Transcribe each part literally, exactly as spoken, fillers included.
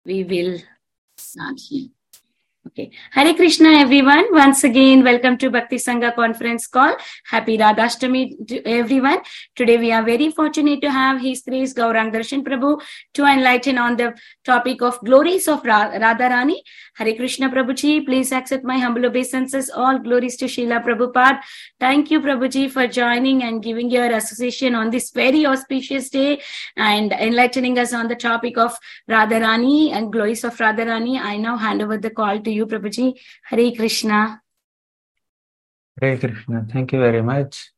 we will start here. Okay. Hare Krishna, everyone. Once again, welcome to Bhakti Sangha conference call. Happy Radhashtami to everyone. Today, we are very fortunate to have His Grace Gaurang Darshan Prabhu to enlighten on the topic of glories of Ra- Radharani. Hare Krishna Prabhuji, please accept my humble obeisances. All glories to Srila Prabhupada. Thank you, Prabhuji, for joining and giving your association on this very auspicious day and enlightening us on the topic of Radharani and glories of Radharani. I now hand over the call to you, Prabhuji. Hare Krishna. Hare Krishna. Thank you very much.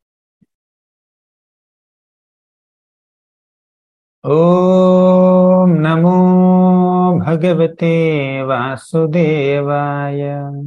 Om Namo Bhagavate Vasudevaya.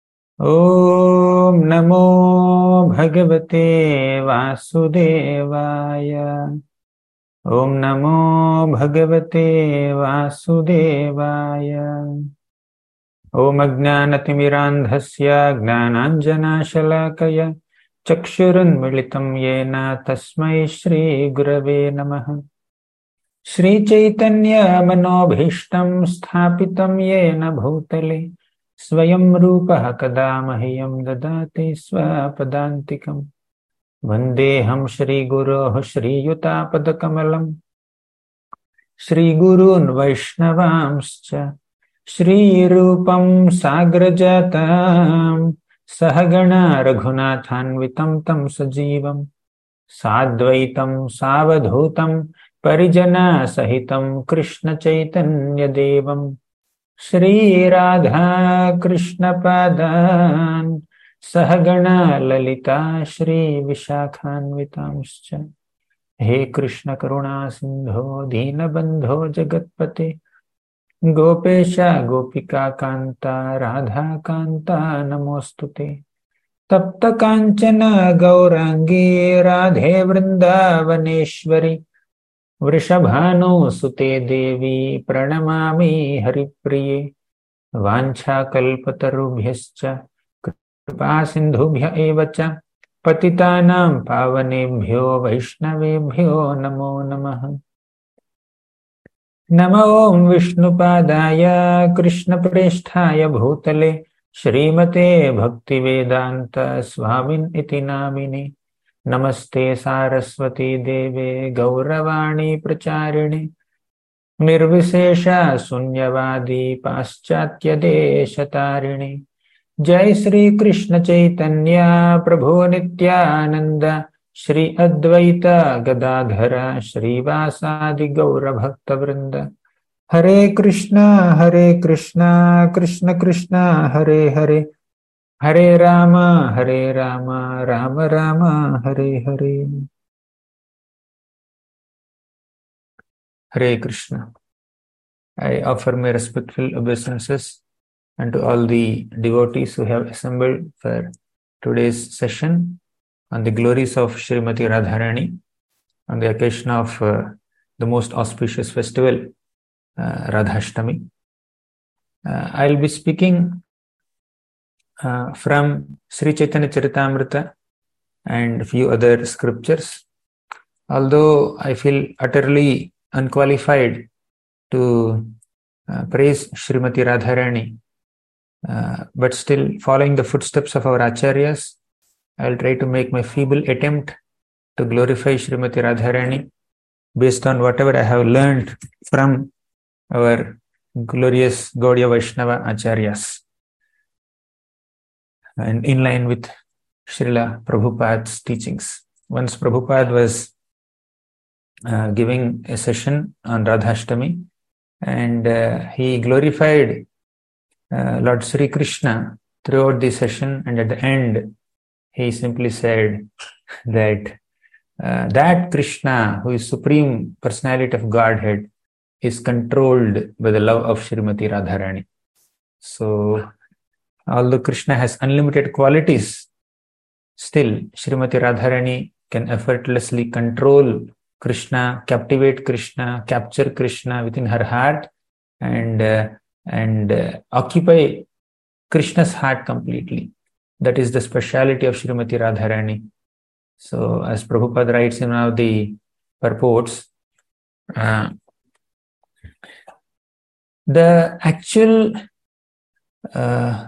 Om Namo Bhagavate Vasudevaya. Om Namo Bhagavate Vasudevaya. Om Ajnanatimmirandhasya Gnananjanashalakaya Chakshurunmilitam Yena Tasmai Shri Gurave Namaha. Shri Chaitanya Manobhishtam Sthapitam Yena Bhutale Swayam Rupaha Kada Mahyam Dadati Swapadantikam Vandeham Shri Guroh Shri Yutapadakkamalam Shri Gurun Vaishnavamscha Shri Rupam Sagrajatam Sahagana Raghunathanvitam Tam Sajivam Sadvaitam Savadhutam Parijana Sahitam Krishna Chaitanya Devam Shri Radha Krishna Padan Sahagana Lalita Shri Vishakhanvitamscha He Krishna Karuna Sindho Deenabandho Jagatpate Gopesha Gopika Kanta Radha Kanta Namostute Tapta Kanchana Gaurangi Radhe Vrindavaneshwari Vrishabhanu Sute Devi Pranamami Haripriye Vancha Kalpatarubhyascha Kripa Sindhubhya Evacha Patitanam Pavanebhyo Vaishnavebhyo Namo Namaha. Namo Om Vishnupadaya Krishna Presthaya Bhutale Shrimate Bhaktivedanta Swamin iti namine Namaste Saraswati Deve Gauravani Pracharine Nirvisesha Sunyavadi Paschatya Deshatarine Jai Sri Krishna Chaitanya Prabhu Nityananda Shri Advaita Gadadhara Shri Vasadi Gaura Bhakta Vrinda Hare Krishna Hare Krishna Krishna Krishna Hare Hare Hare Rama Hare Rama Rama Rama Hare Hare. Hare Krishna. I offer my respectful obeisances unto all the devotees who have assembled for today's session on the glories of Srimati Radharani on the occasion of uh, the most auspicious festival, uh, Radhashtami. Uh, I'll be speaking uh, from Sri Chaitanya Charitamrita and a few other scriptures. Although I feel utterly unqualified to uh, praise Srimati Radharani, uh, but still following the footsteps of our Acharyas, I'll try to make my feeble attempt to glorify Srimati Radharani based on whatever I have learned from our glorious Gaudiya Vaishnava Acharyas and in line with Srila Prabhupada's teachings. Once Prabhupada was uh, giving a session on Radhashtami and uh, he glorified uh, Lord Sri Krishna throughout the session, and at the end he simply said that uh, that Krishna, who is Supreme Personality of Godhead, is controlled by the love of Srimati Radharani. So, although Krishna has unlimited qualities, still Srimati Radharani can effortlessly control Krishna, captivate Krishna, capture Krishna within her heart, and uh, and uh, occupy Krishna's heart completely. That is the speciality of Srimati Radharani. So, as Prabhupada writes in one of the purports, uh, the actual uh,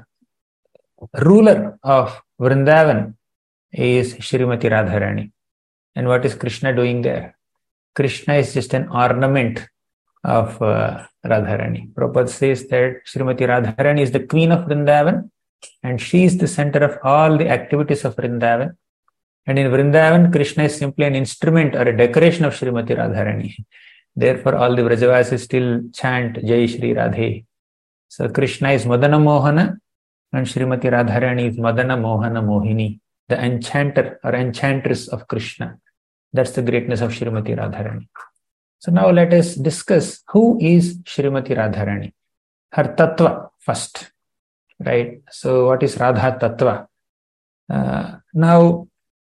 ruler of Vrindavan is Shrimati Radharani. And what is Krishna doing there? Krishna is just an ornament of uh, Radharani. Prabhupada says that Shrimati Radharani is the queen of Vrindavan, and she is the center of all the activities of Vrindavan. And in Vrindavan, Krishna is simply an instrument or a decoration of Shrimati Radharani. Therefore, all the Vrajavasis still chant Jai Shri Radhe. So Krishna is Madana Mohana and Shrimati Radharani is Madana Mohana Mohini, the enchanter or enchantress of Krishna. That's the greatness of Shrimati Radharani. So now let us discuss who is Shrimati Radharani. Her tattva first, right? So what is Radha tattva? Uh, now,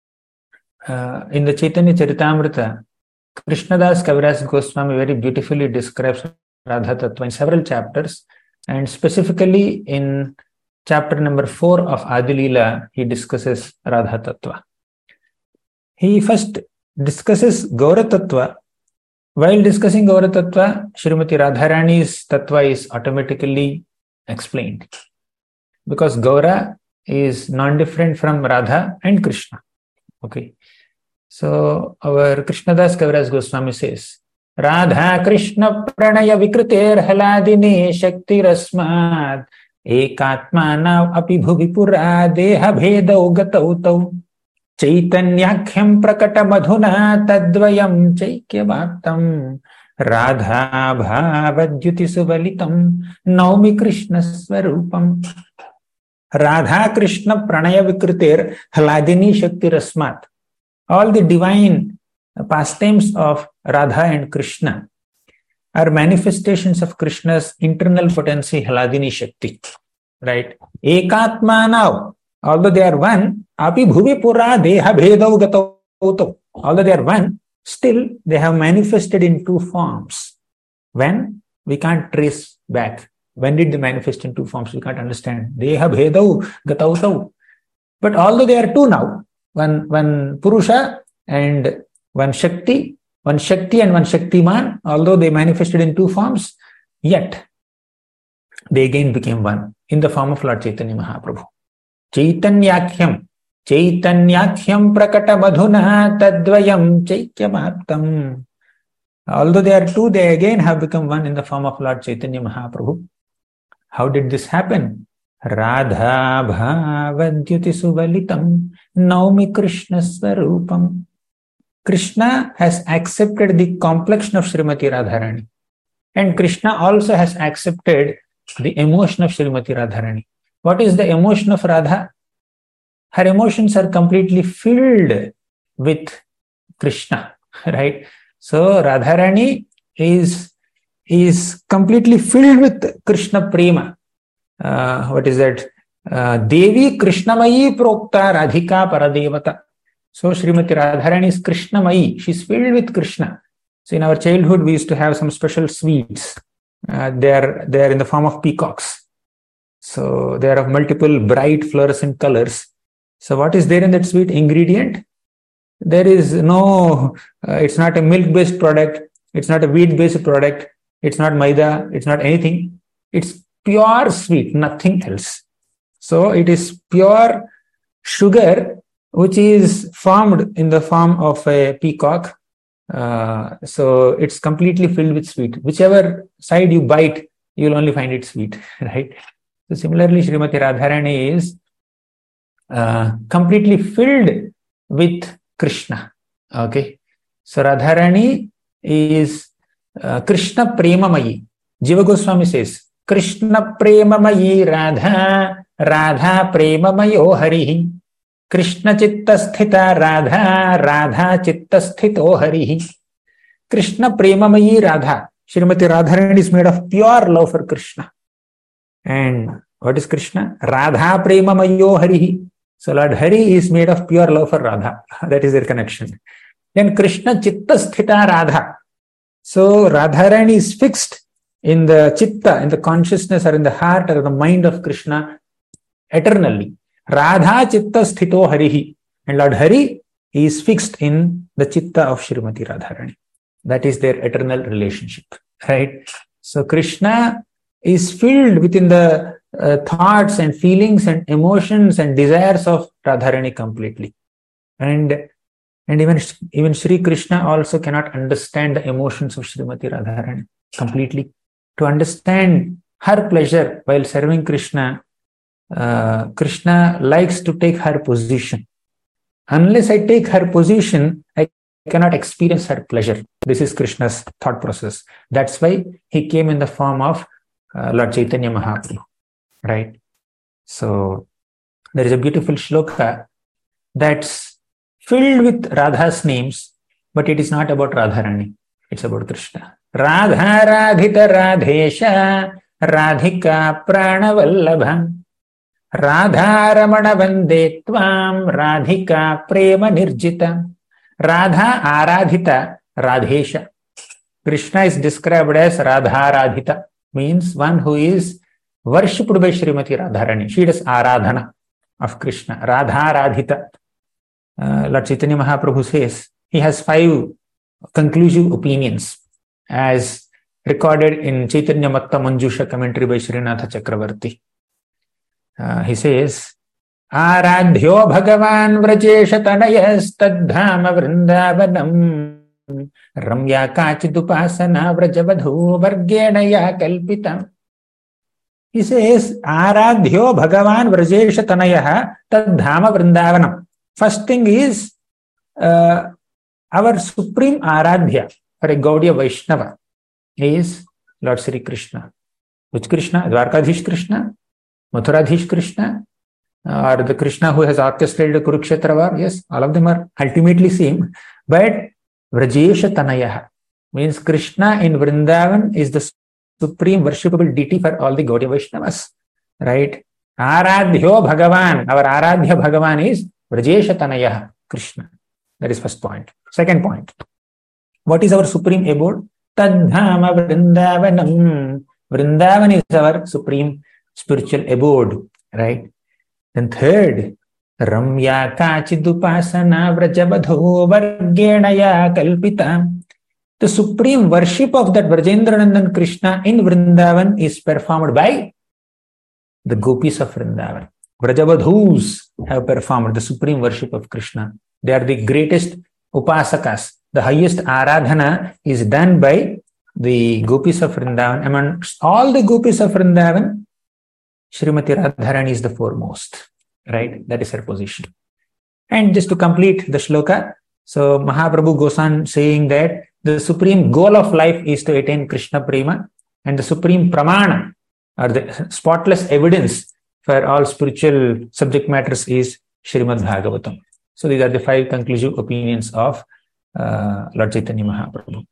uh, in the Chaitanya Charitamrita, Krishnadas Kaviraj Goswami very beautifully describes Radha tattva in several chapters, and specifically in chapter number four of Adi Leela, he discusses Radha tattva. He first discusses Gaura tattva. While discussing Gaura tattva, Shrimati Radharani's tattva is automatically explained, because Gaura is non-different from Radha and Krishna. Okay, so our Krishnadas Kaviraj Goswami says, Radha Krishna Pranaya Vikriter Haladine Shakti Rasmad Ekatmana Api Bhuvipura Deha Bhedau Gatautau Chaitanyakhyam Prakata Madhuna Tadvayam Chaikyabhaktam Radha Bhavadyuti Suvalitam Naumi Krishna Swarupam. Radha Krishna Pranaya Vikriter Haladini Shakti Rasmat. All the divine pastimes of Radha and Krishna are manifestations of Krishna's internal potency, Haladini Shakti. Right? Ekatma now, although they are one, api bhuvi pura deha bhedau gatauto. Although they are one, still they have manifested in two forms. When? We can't trace back. When did they manifest in two forms? We can't understand. Deha bhedau gatauto. But although they are two now, one, one Purusha and one Shakti, one Shakti and one Shaktiman, although they manifested in two forms, yet they again became one in the form of Lord Chaitanya Mahaprabhu. Chaitanyakhyam, Chaitanyakhyam prakata madhuna tadvayam chaikyamaptam. Although they are two, they again have become one in the form of Lord Chaitanya Mahaprabhu. How did this happen? Radha bhavadyuti suvalitam naumi Krishna swarupam. Krishna has accepted the complexion of Shrimati Radharani, and Krishna also has accepted the emotion of Shrimati Radharani. What is the emotion of Radha? Her emotions are completely filled with Krishna, right? So Radharani is, is completely filled with Krishna Prema. Uh, what is that? Uh, Devi Krishnamayi Prokta Radhika Paradevata. So Shrimati Radharani is Krishnamayi. She is filled with Krishna. So in our childhood, we used to have some special sweets. Uh, they are they are in the form of peacocks. So they are of multiple bright fluorescent colors. So what is there in that sweet ingredient? There is no, uh, it's not a milk-based product. It's not a wheat-based product. It's not maida. It's not anything. It's pure sweet, nothing else. So it is pure sugar, which is formed in the form of a peacock. Uh, so it's completely filled with sweet. Whichever side you bite, you will only find it sweet, right? So similarly, Shrimati Radharani is uh, completely filled with Krishna. Okay. So Radharani is uh, Krishna Premamayi. Jiva Goswami says, Krishna Premamayi Radha, Radha Premamayo Harihi. Krishna Chitta Sthita Radha, Radha Chitta Sthito Harihi. Krishna Premamayi Radha. Shrimati Radharani is made of pure love for Krishna. And what is Krishna? Radha Premamayo Harihi. So Lord Hari is made of pure love for Radha. That is their connection. Then Krishna Chitta Sthita Radha. So Radharani is fixed in the chitta, in the consciousness or in the heart or the mind of Krishna eternally. Radha Chitta Sthito Harihi. And Lord Hari is fixed in the chitta of Shrimati Radharani. That is their eternal relationship, right? So Krishna is filled within the uh, thoughts and feelings and emotions and desires of Radharani completely. And and even, even Sri Krishna also cannot understand the emotions of Srimati Radharani completely. To understand her pleasure while serving Krishna, uh, Krishna likes to take her position. Unless I take her position, I cannot experience her pleasure. This is Krishna's thought process. That's why he came in the form of uh, Lord Chaitanya Mahaprabhu, right? So there is a beautiful shloka that's filled with Radha's names, but it is not about Radharani. It's about Krishna. Radha Radhita Radhesha Radhika Pranavallabha Radha Ramana Vande Tvam Radhika Prema Nirjita. Radha Aradhita Radhesha. Krishna is described as Radha Aradhita, means one who is worshipped by Srimati Radharani. She does Aradhana of Krishna. Radha Aradhita. Uh, Lord Chaitanya Mahaprabhu says he has five conclusive opinions as recorded in Chaitanya Matta Manjusha commentary by Srinatha Chakravarti. Uh, he says, Aradhyo Bhagavan Vrajesha Tanayastadhama Vrindavanam Ramya Kachidupasana Vrajavadhu Vargenaya Kalpitam. He says, Aradhyo Bhagavan Vrajesha Tanayah Tadhama Vrindavanam. First thing is uh, our supreme Aradhya for a Gaudiya Vaishnava is Lord Sri Krishna. Which Krishna? Dwarkadhish Krishna? Mathuradhish Krishna? Or the Krishna who has orchestrated the Kurukshetra war? Yes, all of them are ultimately same. But Vrajesha Tanayah means Krishna in Vrindavan is the supreme worshipable deity for all the Gaudiya Vaishnavas. Right? Aradhyo Bhagavan. Our Aradhya Bhagavan is Vrajesha Tanayah, Krishna. That is first point. Second point. What is our supreme abode? Tadhama Vrindavanam. Vrindavan is our supreme spiritual abode. Right? Then third, Ramya Kachidupasana Vrajavadho Vargenaya Kalpita. The supreme worship of that Vrajendranandan Krishna in Vrindavan is performed by the gopis of Vrindavan. Vrajavadhus have performed the supreme worship of Krishna. They are the greatest upasakas. The highest aradhana is done by the gopis of Vrindavan. Among all the gopis of Vrindavan, Srimati Radharani is the foremost. Right? That is her position. And just to complete the shloka, so Mahaprabhu goes on saying that the supreme goal of life is to attain Krishna Prema, and the supreme pramana, or the spotless evidence for all spiritual subject matters, is Srimad Bhagavatam. So these are the five conclusive opinions of uh, Lord Chaitanya Mahaprabhu.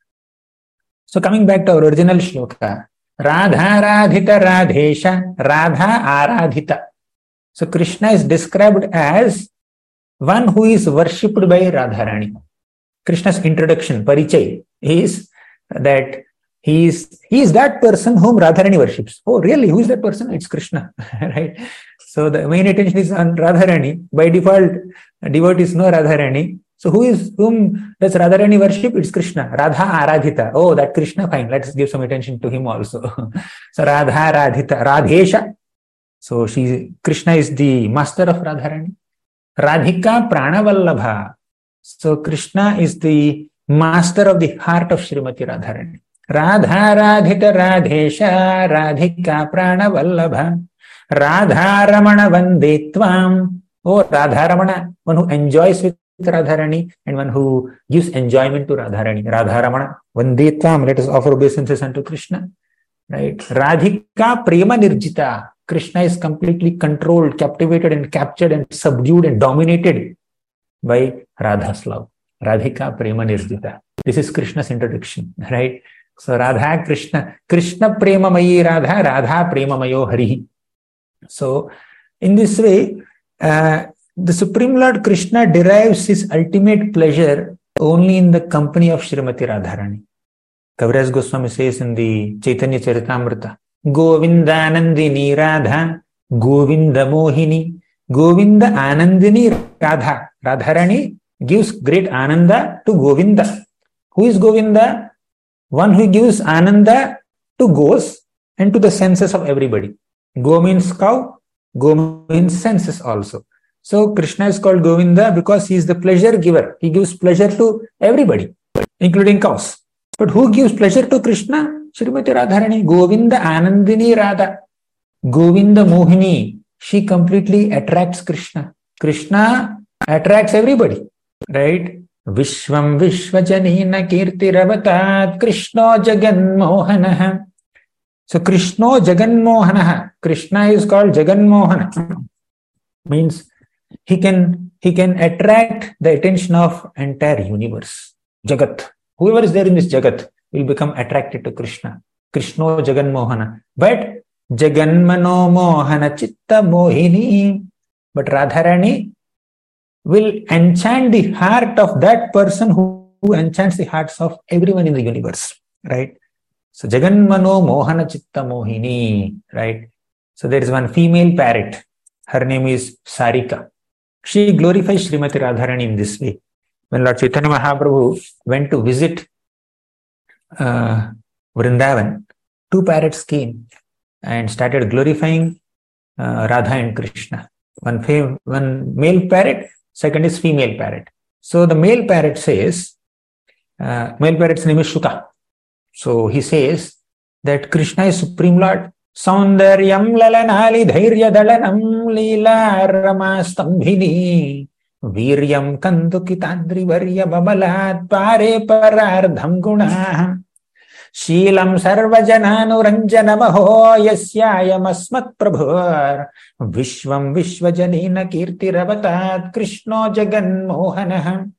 So coming back to our original shloka, Radha Radhita Radhesha Radha Aradhita. So Krishna is described as one who is worshipped by Radharani. Krishna's introduction, Parichay, is that he is, he is that person whom Radharani worships. Oh, really? Who is that person? It's Krishna. Right? So the main attention is on Radharani. By default, devotees know Radharani. So who is, whom does Radharani worship? It's Krishna. Radha Aradhita. Oh, that Krishna, fine. Let's give some attention to him also. So Radha Aradhita. Radhesha. So she, Krishna is the master of Radharani. Radhika Pranavallabha. So Krishna is the master of the heart of Srimati Radharani. Radha Radhita Radhesha Radhika Pranavallabha. Radha Ramana Vande Tvam. Oh, Radha Ramana, one who enjoys with Radharani and one who gives enjoyment to Radharani. Radha Ramana Vande Tvam. Let us offer obeisances unto Krishna. Right? Radhika Prema Nirjita. Krishna is completely controlled, captivated and captured and subdued and dominated by Radha's love. Radhika Prema Nirjita. This is Krishna's introduction, right? So Radha Krishna, Krishna Prema Mayi Radha, Radha Prema Mayo Hari. So in this way, uh, the Supreme Lord Krishna derives his ultimate pleasure only in the company of Srimati Radharani. Kaviraj Goswami says in the Chaitanya Charitamrita, Govinda Anandini Radha, Govinda Mohini, Govinda Anandini Radha. Radharani gives great Ananda to Govinda. Who is Govinda? One who gives Ananda to ghosts and to the senses of everybody. Go means cow, go means senses also. So Krishna is called Govinda because he is the pleasure giver. He gives pleasure to everybody, including cows. But who gives pleasure to Krishna? Srimati Radharani, Govinda Anandini Radha. Govinda Mohini, she completely attracts Krishna. Krishna attracts everybody, right? Vishwam Vishwajanina Kirtiravatat Krishna Jagan Mohanaha. So Krishna Jagan Mohanaha. Krishna is called Jagan Mohana. Means he can he can attract the attention of entire universe. Jagat. Whoever is there in this Jagat will become attracted to Krishna. Krishna Jagan Mohana. But Jagan Mano Mohana Chitta Mohini. But Radharani will enchant the heart of that person who, who enchants the hearts of everyone in the universe. Right? So Jagan Mano Mohana Chitta Mohini. Right? So there is one female parrot. Her name is Sarika. She glorifies Srimati Radharani in this way. When Lord Chaitanya Mahaprabhu went to visit uh, Vrindavan, two parrots came and started glorifying uh, Radha and Krishna. One, fam- one male parrot, second is female parrot. So the male parrot says, uh, male parrot's name is Shuka. So he says that Krishna is Supreme Lord. Saundaryam lalanali dhairya dalanam lila rama stambhini viryam kandukitadri varya babalat pare parardham gunah Sheelam sarvajananu maho yasyayam asmat prabhur Vishwam Vishwajanina kirtiravatat Krishna Jagan Mohanah.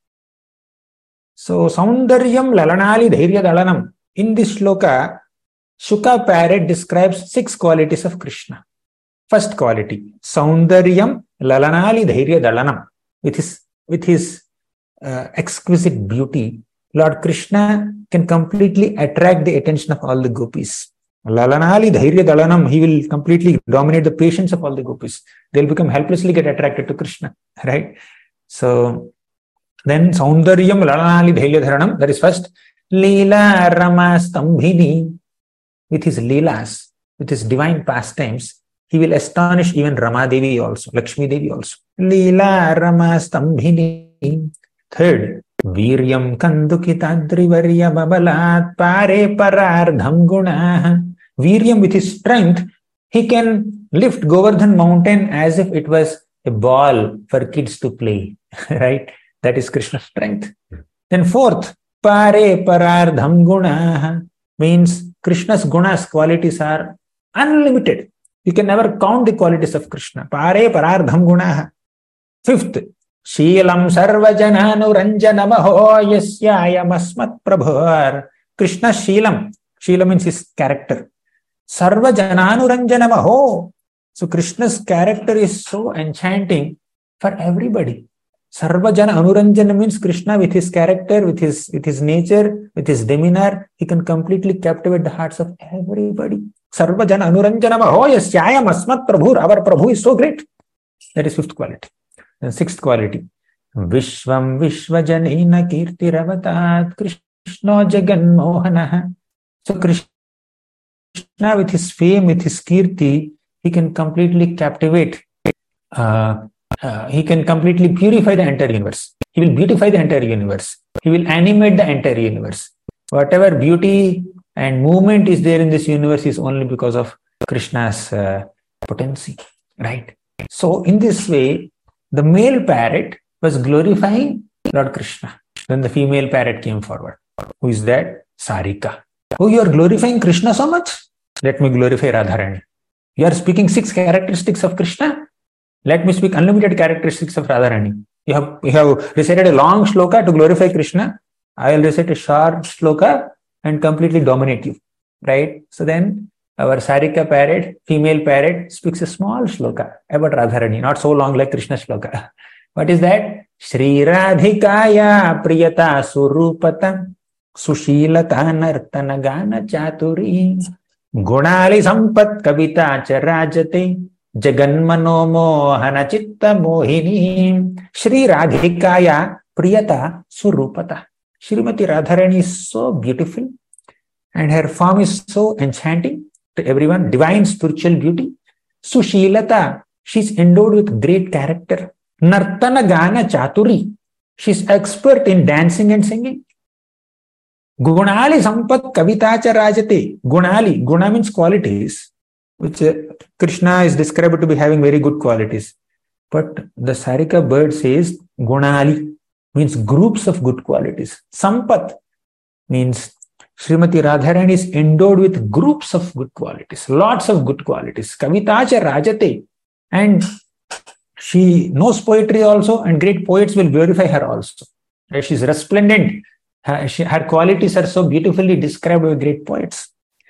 So Saundaryam lalanali dhairya dalanam. In this shloka, Shuka parrot describes six qualities of Krishna. First quality, Saundaryam lalanali dhairya dalanam. With his, with his uh, exquisite beauty, Lord Krishna can completely attract the attention of all the gopis. Lalanali dhairya dalanam, he will completely dominate the patience of all the gopis. They'll become helplessly get attracted to Krishna, right? So then Saundaryam lalanali dhairya dharanam, that is first. Leela Rama Stambhini. With his leelas, with his divine pastimes, he will astonish even Rama Devi also, Lakshmi Devi also. Leela Rama Stambhini. Third, Viryam Kandukitadri Varya Babalat Pare Parardham Gunah. Viryam, with his strength, he can lift Govardhan mountain as if it was a ball for kids to play. Right? That is Krishna's strength. Then fourth, Pare Parardham Gunah means Krishna's gunas, qualities are unlimited. You can never count the qualities of Krishna. Pare parardham gunaha. Fifth, Sheelam sarvajananu ranjanamaho yasyayam asmat prabhur. Krishna's Sheelam. Sheelam means his character. Sarvajananu ranjanamaho. So Krishna's character is so enchanting for everybody. Sarvajana Anuranjana means Krishna with his character, with his with his nature, with his demeanor, he can completely captivate the hearts of everybody. Sarvajana Anuranjana maho yasyayam asmat prabhur. Our Prabhu is so great. That is fifth quality. And sixth quality. Vishwam Vishwajanina Kirtiravatat Krishna Jagan Mohanaha. So Krishna with his fame, with his kirti, he can completely captivate uh, Uh, he can completely purify the entire universe. He will beautify the entire universe. He will animate the entire universe. Whatever beauty and movement is there in this universe is only because of Krishna's uh, potency, right? So in this way, the male parrot was glorifying Lord Krishna. Then the female parrot came forward. Who is that? Sarika. Oh, you are glorifying Krishna so much? Let me glorify Radharani. You are speaking six characteristics of Krishna? Let me speak unlimited characteristics of Radharani. You have, you have recited a long shloka to glorify Krishna. I will recite a short shloka and completely dominate you. Right? So then our Sarika parrot, female parrot, speaks a small shloka about Radharani, not so long like Krishna shloka. What is that? Shri Radhikaya Priyata Surupata Sushilata Nartana Gana Chaturi Gunali Sampat Kavita Charajate Jaganmano Mohana Chitta Mohini Shri Radhikaya Priyata Surupata. Srimati Radharani is so beautiful and her form is so enchanting to everyone, divine spiritual beauty. Sushilata, she's endowed with great character. Nartana Gana Chaturi, she's expert in dancing and singing. Gunali Sampat Kavitacha Rajate. Gunali, Guna means qualities, which uh, Krishna is described to be having very good qualities. But the Sarika bird says Gunali means groups of good qualities. Sampat means Srimati Radharani is endowed with groups of good qualities, lots of good qualities. Kavitacha Rajate. And she knows poetry also, and great poets will glorify her also. Right? She's resplendent. Her, she, her qualities are so beautifully described by great poets.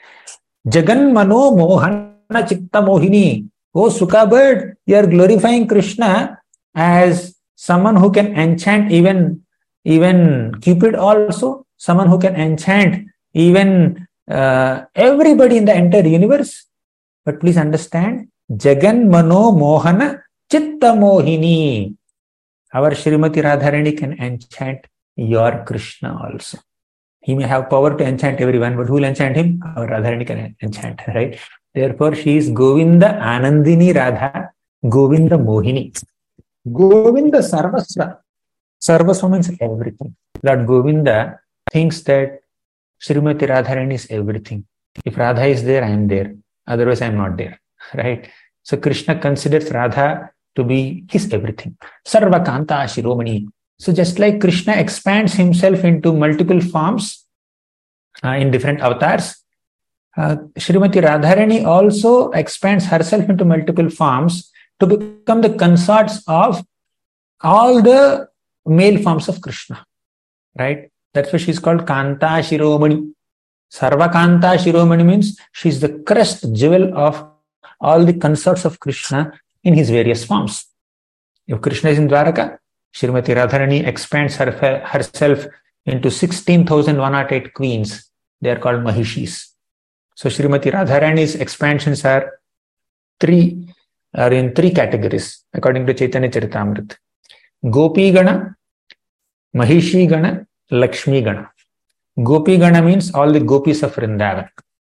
Jagan Mano Mohana Chitta Mohini. Oh, Sukha bird, you are glorifying Krishna as someone who can enchant even, even Cupid also, someone who can enchant even uh, everybody in the entire universe. But please understand, Jagan Mano Mohana Chitta Mohini. Our Srimati Radharani can enchant your Krishna also. He may have power to enchant everyone, but who will enchant him? Our Radharani can enchant, right? Therefore, she is Govinda Anandini Radha, Govinda Mohini. Govinda Sarvasva. Sarvasva means everything. Lord Govinda thinks that Srimati Radharani is everything. If Radha is there, I am there. Otherwise, I am not there. Right? So Krishna considers Radha to be his everything. Sarva Kanta Shiromani. So just like Krishna expands himself into multiple forms uh, in different avatars, uh, Srimati Radharani also expands herself into multiple forms to become the consorts of all the male forms of Krishna. Right? That's why she's called Kanta Shiromani. Sarva Kanta Shiromani means she's the crest jewel of all the consorts of Krishna in his various forms. If Krishna is in Dwaraka, Srimati Radharani expands her, herself into sixteen thousand one hundred eight queens. They are called Mahishis. So Srimati Radharani's expansions are three, are in three categories according to Chaitanya Charitamrita. Gopi Gana, Mahishi Gana, Lakshmi Gana. Gopi Gana means all the gopis of Vrindavan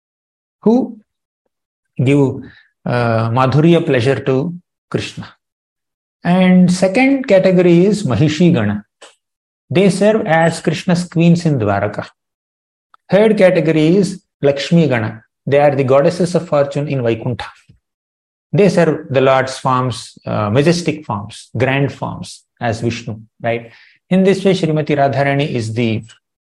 who give uh, madhurya pleasure to Krishna. And second category is Mahishi Gana. They serve as Krishna's queens in Dwaraka. Third category is Lakshmi Gana. They are the goddesses of fortune in Vaikuntha. They serve the Lord's forms, uh, majestic forms, grand forms as Vishnu, right? In this way, Srimati Radharani is the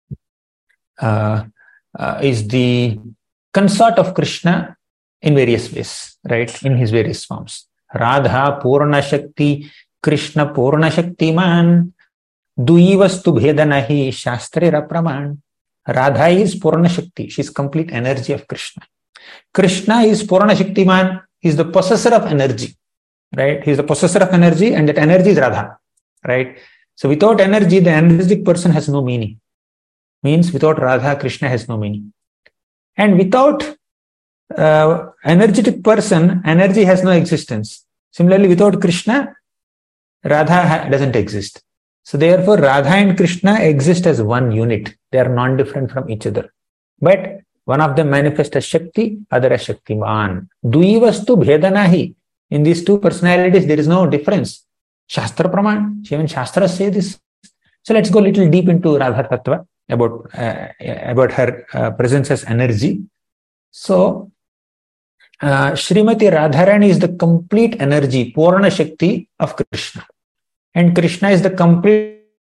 uh, uh, is the consort of Krishna in various ways, right? In his various forms. Radha Purna Shakti, Krishna Purna Shakti Man, Duivastu Bhedanahi Shastre Rapraman. Radha is Purna Shakti. She is complete energy of Krishna. Krishna is Purna Shakti Man. He is the possessor of energy, right? He is the possessor of energy, and that energy is Radha, right? So without energy, the energetic person has no meaning. Means without Radha, Krishna has no meaning. And without uh, energetic person, energy has no existence. Similarly, without Krishna, Radha ha- doesn't exist. So therefore, Radha and Krishna exist as one unit. They are non-different from each other. But one of them manifests as Shakti, other as Shaktiman. Duivastu Bhedanahi. In these two personalities, there is no difference. Shastra Praman, even Shastras say this. So let's go a little deep into Radha Tattva, about, uh, about her uh, presence as energy. So, uh, Srimati Radharani is the complete energy, Purna Shakti of Krishna. And Krishna is the complete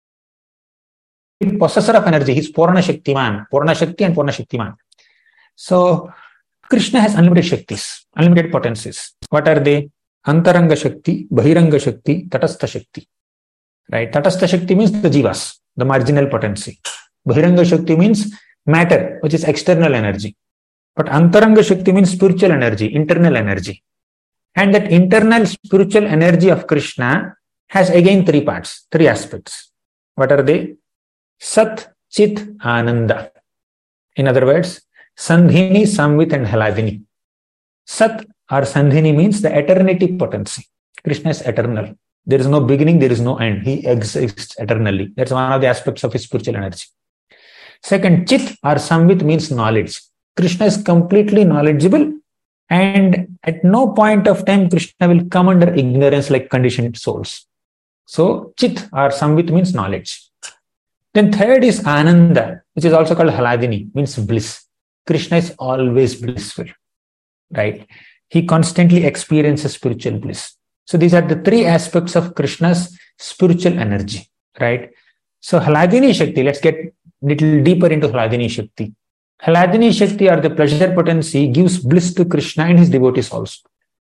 possessor of energy. He's Purna Shaktiman, Purna Shakti and Purna Shaktiman. So, Krishna has unlimited Shaktis, unlimited potencies. What are they? Antaranga Shakti, Bahiranga Shakti, Tatastha Shakti. Right? Tatastha Shakti means the Jivas, the marginal potency. Bahiranga Shakti means matter, which is external energy. But Antaranga Shakti means spiritual energy, internal energy. And that internal spiritual energy of Krishna has again three parts, three aspects. What are they? Sat, Chit, Ananda. In other words, Sandhini, Samvit and Haladini. Sat or Sandhini means the eternity potency. Krishna is eternal. There is no beginning, there is no end. He exists eternally. That's one of the aspects of his spiritual energy. Second, Chit or Samvit means knowledge. Krishna is completely knowledgeable And at no point of time, Krishna will come under ignorance like conditioned souls. So, Chit or Samvit means knowledge. Then third is Ananda, which is also called Hladini, means bliss. Krishna is always blissful, right? He constantly experiences spiritual bliss. So these are the three aspects of Krishna's spiritual energy, right? So Hladini Shakti, let's get little deeper into Hladini Shakti. Hladini Shakti, or the pleasure potency, gives bliss to Krishna and his devotees also.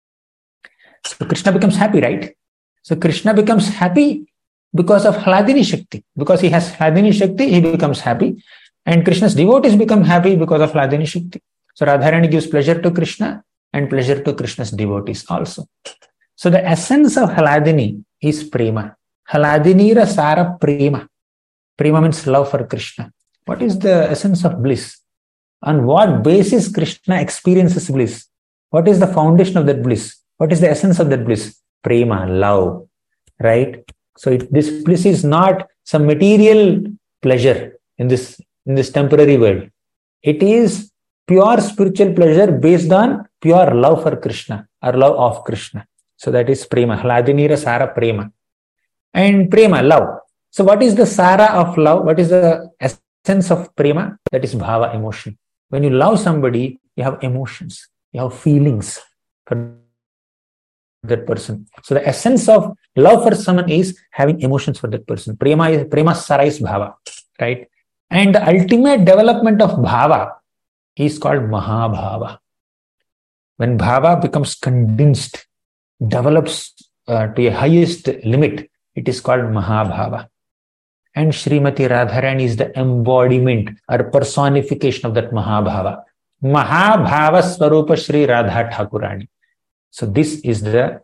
So Krishna becomes happy, right? So Krishna becomes happy because of Hladini Shakti. Because he has Hladini Shakti, he becomes happy. And Krishna's devotees become happy because of Hladini Shakti. So Radharani gives pleasure to Krishna and pleasure to Krishna's devotees also. So the essence of Hladini is prema. Hladinira Sara prema. Prema means love for Krishna. What is the essence of bliss? On what basis Krishna experiences bliss? What is the foundation of that bliss? What is the essence of that bliss? Prema, love, right? So it, this bliss is not some material pleasure in this, in this temporary world. It is pure spiritual pleasure based on pure love for Krishna or love of Krishna. So that is prema. Hladinira Sara prema. And prema, love. So what is the Sara of love? What is the essence of prema? That is bhava, emotion. When you love somebody, you have emotions, you have feelings for that person. So the essence of love for someone is having emotions for that person. Prema is prema Sara is bhava, right? And the ultimate development of bhava is called mahabhava. When bhava becomes condensed, develops uh, to a highest limit, it is called mahabhava. And Srimati Radharani is the embodiment or personification of that mahabhava. Mahabhava Swarupa Shri Radha Thakurani. So this is the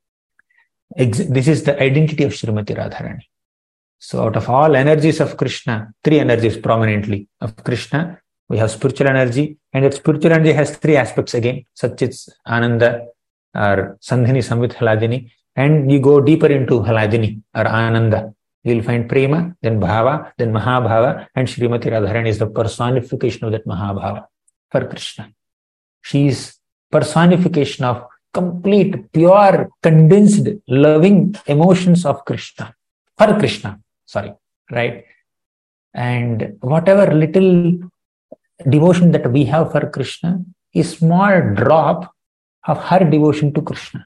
this is the identity of Srimati Radharani. So out of all energies of Krishna, three energies prominently of Krishna, we have spiritual energy, and that spiritual energy has three aspects again, Satchit, Ananda, or Sandhini, Samvit, Hladini. And you go deeper into Hladini or Ananda, you will find Prema, then Bhava, then Mahabhava, and Srimati Radharani is the personification of that Mahabhava for Krishna. She is personification of complete, pure, condensed, loving emotions of Krishna, for Krishna, sorry, right? And whatever little devotion that we have for Krishna is small drop of her devotion to Krishna.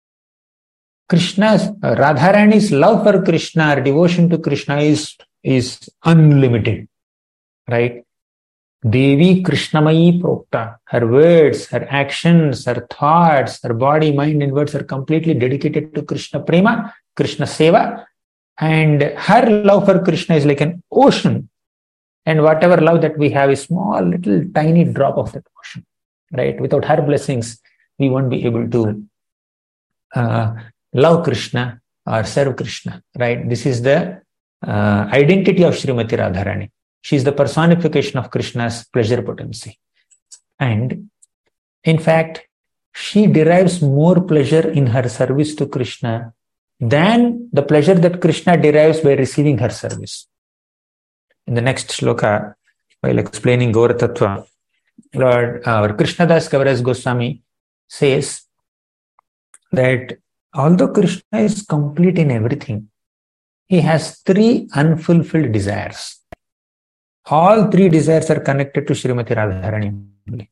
Krishna's, uh, Radharani's love for Krishna, or devotion to Krishna is, is unlimited, right? Devi Krishnamayi Prokta, her words, her actions, her thoughts, her body, mind and words are completely dedicated to Krishna Prema, Krishna Seva, and her love for Krishna is like an ocean, and whatever love that we have is small, little tiny drop of that ocean, right? Without her blessings, we won't be able to uh, love Krishna or serve Krishna, right? This is the uh, identity of Srimati Radharani. She is the personification of Krishna's pleasure potency. And in fact, she derives more pleasure in her service to Krishna than the pleasure that Krishna derives by receiving her service. In the next shloka, while explaining Gaura Tattva, Lord, our Krishnadas Kaviraj Goswami says that although Krishna is complete in everything, he has three unfulfilled desires. All three desires are connected to Srimati Radharani.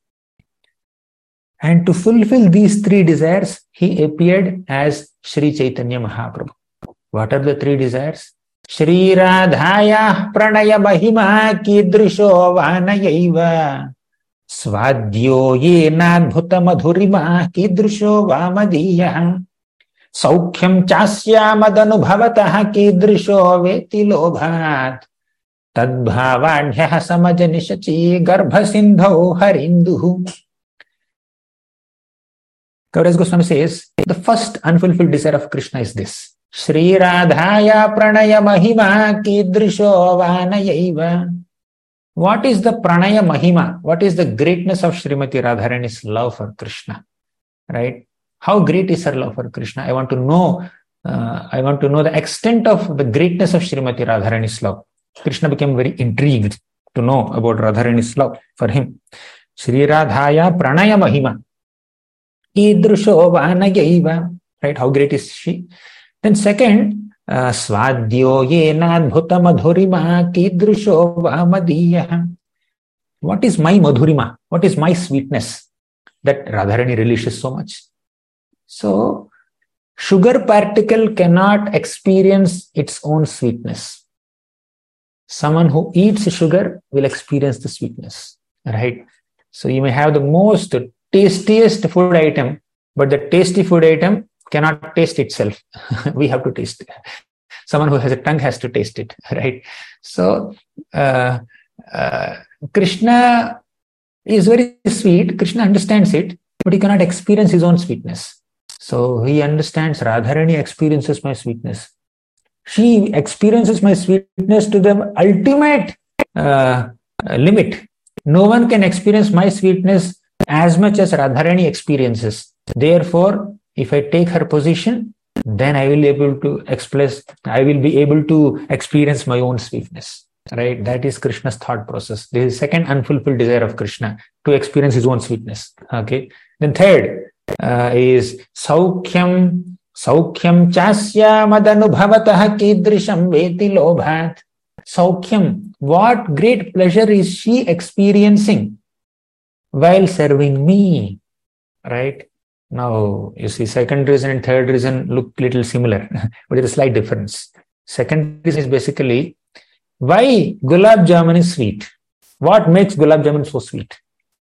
And to fulfill these three desires, he appeared as Sri Chaitanya Mahaprabhu. What are the three desires? Shri Radhaya Pranaya Mahima Kidrisho Vanayaiva Svadyo Yena Bhuta Madhurima Kidrisho Vamadiyah Saukyam Chasya Madanubhavataha Kidrisho Veti Lobhat Tadbhavadhyah Samajanishachi Garbha Sindho Harinduhu. Kaviraj Goswami says, the first unfulfilled desire of Krishna is this. Shri Radhaya Pranaya Mahima Kidrisho Vanayaiva. What is the Pranaya Mahima? What is the greatness of Srimati Radharani's love for Krishna? Right? How great is her love for Krishna? I want to know, uh, I want to know the extent of the greatness of Srimati Radharani's love. Krishna became very intrigued to know about Radharani's love for him. Shri Radhaya Pranaya Mahima. Idrusho vanayaiva. Right? How great is she? Then second, uh, Swadyo yena bhuta madhurima kidrusho vamadiya. What is my madhurima? What is my sweetness that Radharani relishes so much? So, sugar particle cannot experience its own sweetness. Someone who eats sugar will experience the sweetness, right? So you may have the most tastiest food item, but the tasty food item cannot taste itself. We have to taste it. Someone who has a tongue has to taste it, right? So uh, uh, Krishna is very sweet. Krishna understands it, but he cannot experience his own sweetness. So he understands Radharani experiences my sweetness. She experiences my sweetness to the ultimate uh, limit. No one can experience my sweetness as much as Radharani experiences. Therefore, if I take her position, then I will be able to express, I will be able to experience my own sweetness. Right? That is Krishna's thought process. This is the second unfulfilled desire of Krishna, to experience his own sweetness. Okay. Then third uh, is Saukhyam. Saukhyam chasya madanubhavatah kidrisham veti lobhat. Saukhyam, what great pleasure is she experiencing while serving me? Right? Now, you see, second reason and third reason look little similar, but there is a slight difference. Second reason is basically, why gulab jamun is sweet? What makes gulab jamun so sweet?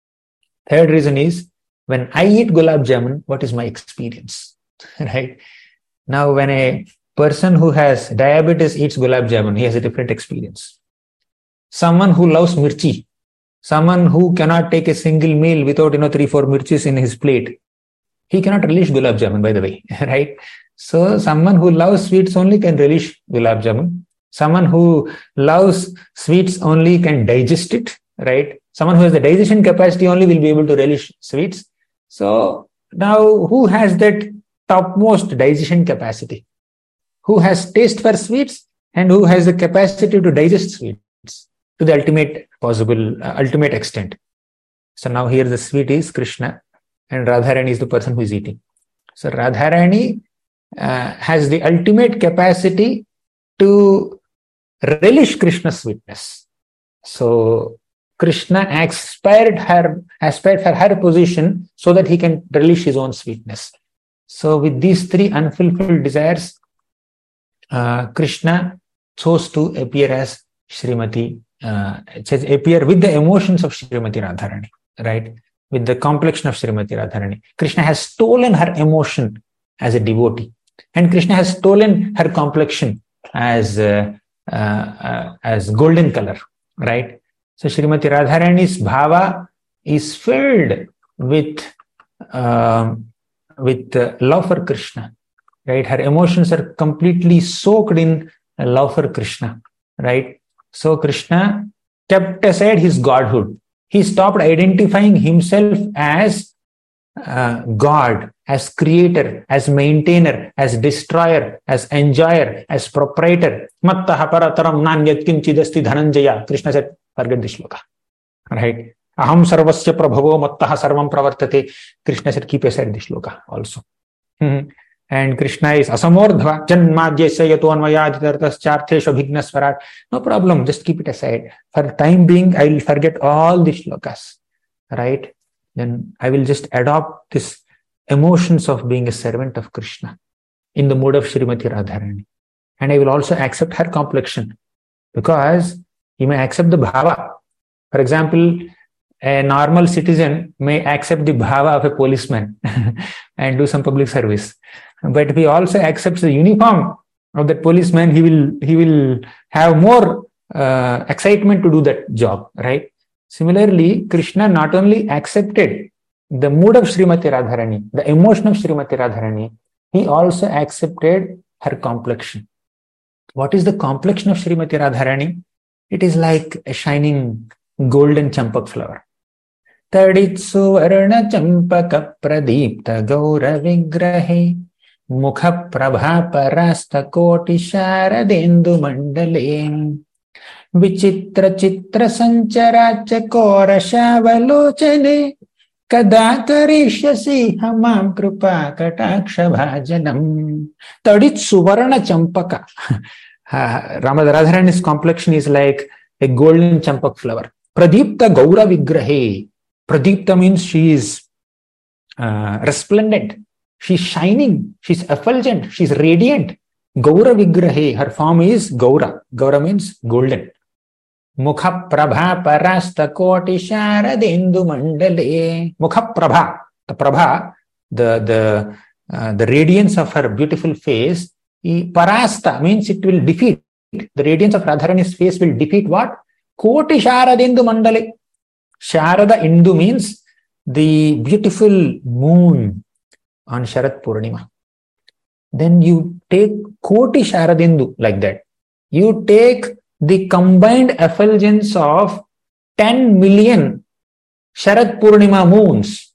Third reason is, when I eat gulab jamun, what is my experience? Right? Now, when a person who has diabetes eats gulab jamun, he has a different experience. Someone who loves mirchi, someone who cannot take a single meal without, you know, three, four mirchis in his plate, he cannot relish gulab jamun, by the way, right? So, someone who loves sweets only can relish gulab jamun. Someone who loves sweets only can digest it, right? Someone who has the digestion capacity only will be able to relish sweets. So, now who has that topmost digestion capacity? Who has taste for sweets and who has the capacity to digest sweets to the ultimate possible, uh, ultimate extent? So now here the sweet is Krishna and Radharani is the person who is eating. So Radharani uh, has the ultimate capacity to relish Krishna's sweetness. So Krishna aspired her, aspired for her position so that he can relish his own sweetness. So with these three unfulfilled desires, uh, Krishna chose to appear as Srimati, uh, appear with the emotions of Srimati Radharani, right? With the complexion of Srimati Radharani. Krishna has stolen her emotion as a devotee, and Krishna has stolen her complexion as uh, uh, uh, as golden color, right? So Srimati Radharani's bhava is filled with uh, with uh, love for Krishna, right? Her emotions are completely soaked in love for Krishna, right? So Krishna kept aside his godhood. He stopped identifying himself as uh, God, as creator, as maintainer, as destroyer, as enjoyer, as proprietor. Mattaha parataram nanyat kinchidasti dhananjaya. Krishna said, forget this shloka, right? Aham sarvasya prabhavo mattaha sarvam pravartate. Krishna said, keep aside this shloka also. Mm-hmm. And Krishna is asamordhva, janmadhyasya yato anvayaditartascharthesha bhignasvarat. No problem, just keep it aside. For the time being, I will forget all these shlokas, right? Then I will just adopt this emotions of being a servant of Krishna in the mood of Srimati Radharani. And I will also accept her complexion, because you may accept the bhava. For example, a normal citizen may accept the bhava of a policeman and do some public service. But if he also accepts the uniform of that policeman, he will he will have more uh, excitement to do that job, right? Similarly, Krishna not only accepted the mood of Srimati Radharani, the emotion of Srimati Radharani, he also accepted her complexion. What is the complexion of Srimati Radharani? It is like a shining golden champak flower. Taditsu varna champaka pradipta gaura vigrahe mukha prabha parasta koti sharadendu mandale vichitra chitra sanchara chakora shavalochane kada karishyasi hamam kripa kataksha bhajanam. Third is Suvarna Champaka. uh, Radharani's complexion is like a golden champak flower. Pradipta Gaura Vigrahe. Pradipta means she is uh, resplendent. She's shining. She's effulgent. She's radiant. Gaura Vigrahe. Her form is Gaura. Gaura means golden. Mukha Prabha Parasta Koti Sharadendu Mandale. Mukha Prabha. The Prabha, the, the, uh, the radiance of her beautiful face, Parasta means it will defeat. The radiance of Radharani's face will defeat what? Koti Sharadendu Mandale. Sharada Indu means the beautiful moon on Sharat Purnima. Then you take Koti Sharadendu like that. You take the combined effulgence of ten million Sharat Purnima moons,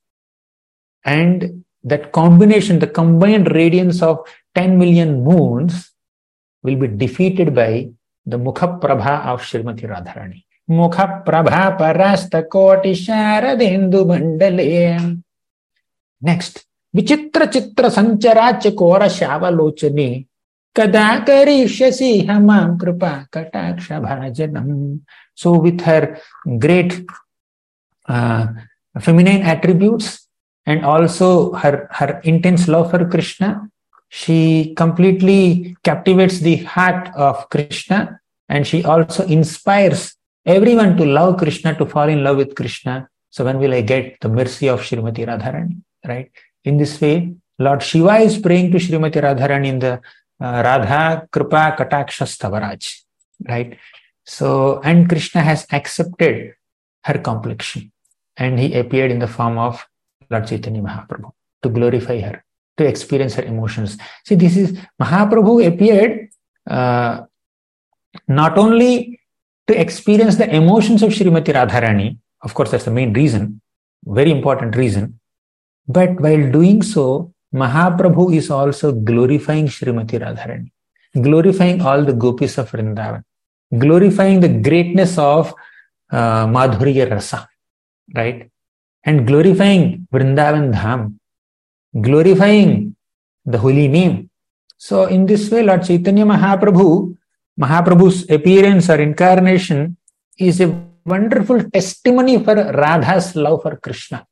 and that combination, the combined radiance of ten million moons will be defeated by the Mukha Prabha of Srimati Radharani. Mukha Prabha Parasta Koti Sharadendu Mandale. Next, Vichitra Chitra Sancharacha Kora Shavalochani Kada Karishyasi Hamam Kripa Kataksha Bhajanam. So with her great uh, feminine attributes and also her, her intense love for Krishna, she completely captivates the heart of Krishna, and she also inspires everyone to love Krishna, to fall in love with Krishna. So when will I get the mercy of Srimati Radharani, right? In this way, Lord Shiva is praying to Srimati Radharani in the uh, Radha Kripa Kataksha Stavaraj, right? So, and Krishna has accepted her complexion, and he appeared in the form of Lord Chaitanya Mahaprabhu to glorify her, to experience her emotions. See, this is Mahaprabhu appeared uh, not only to experience the emotions of Srimati Radharani, of course that's the main reason, very important reason, but while doing so, Mahaprabhu is also glorifying Srimati Radharani, glorifying all the gopis of Vrindavan, glorifying the greatness of uh, Madhurya Rasa, right? And glorifying Vrindavan Dham, glorifying the holy name. So in this way, Lord Chaitanya Mahaprabhu, Mahaprabhu's appearance or incarnation is a wonderful testimony for Radha's love for Krishna.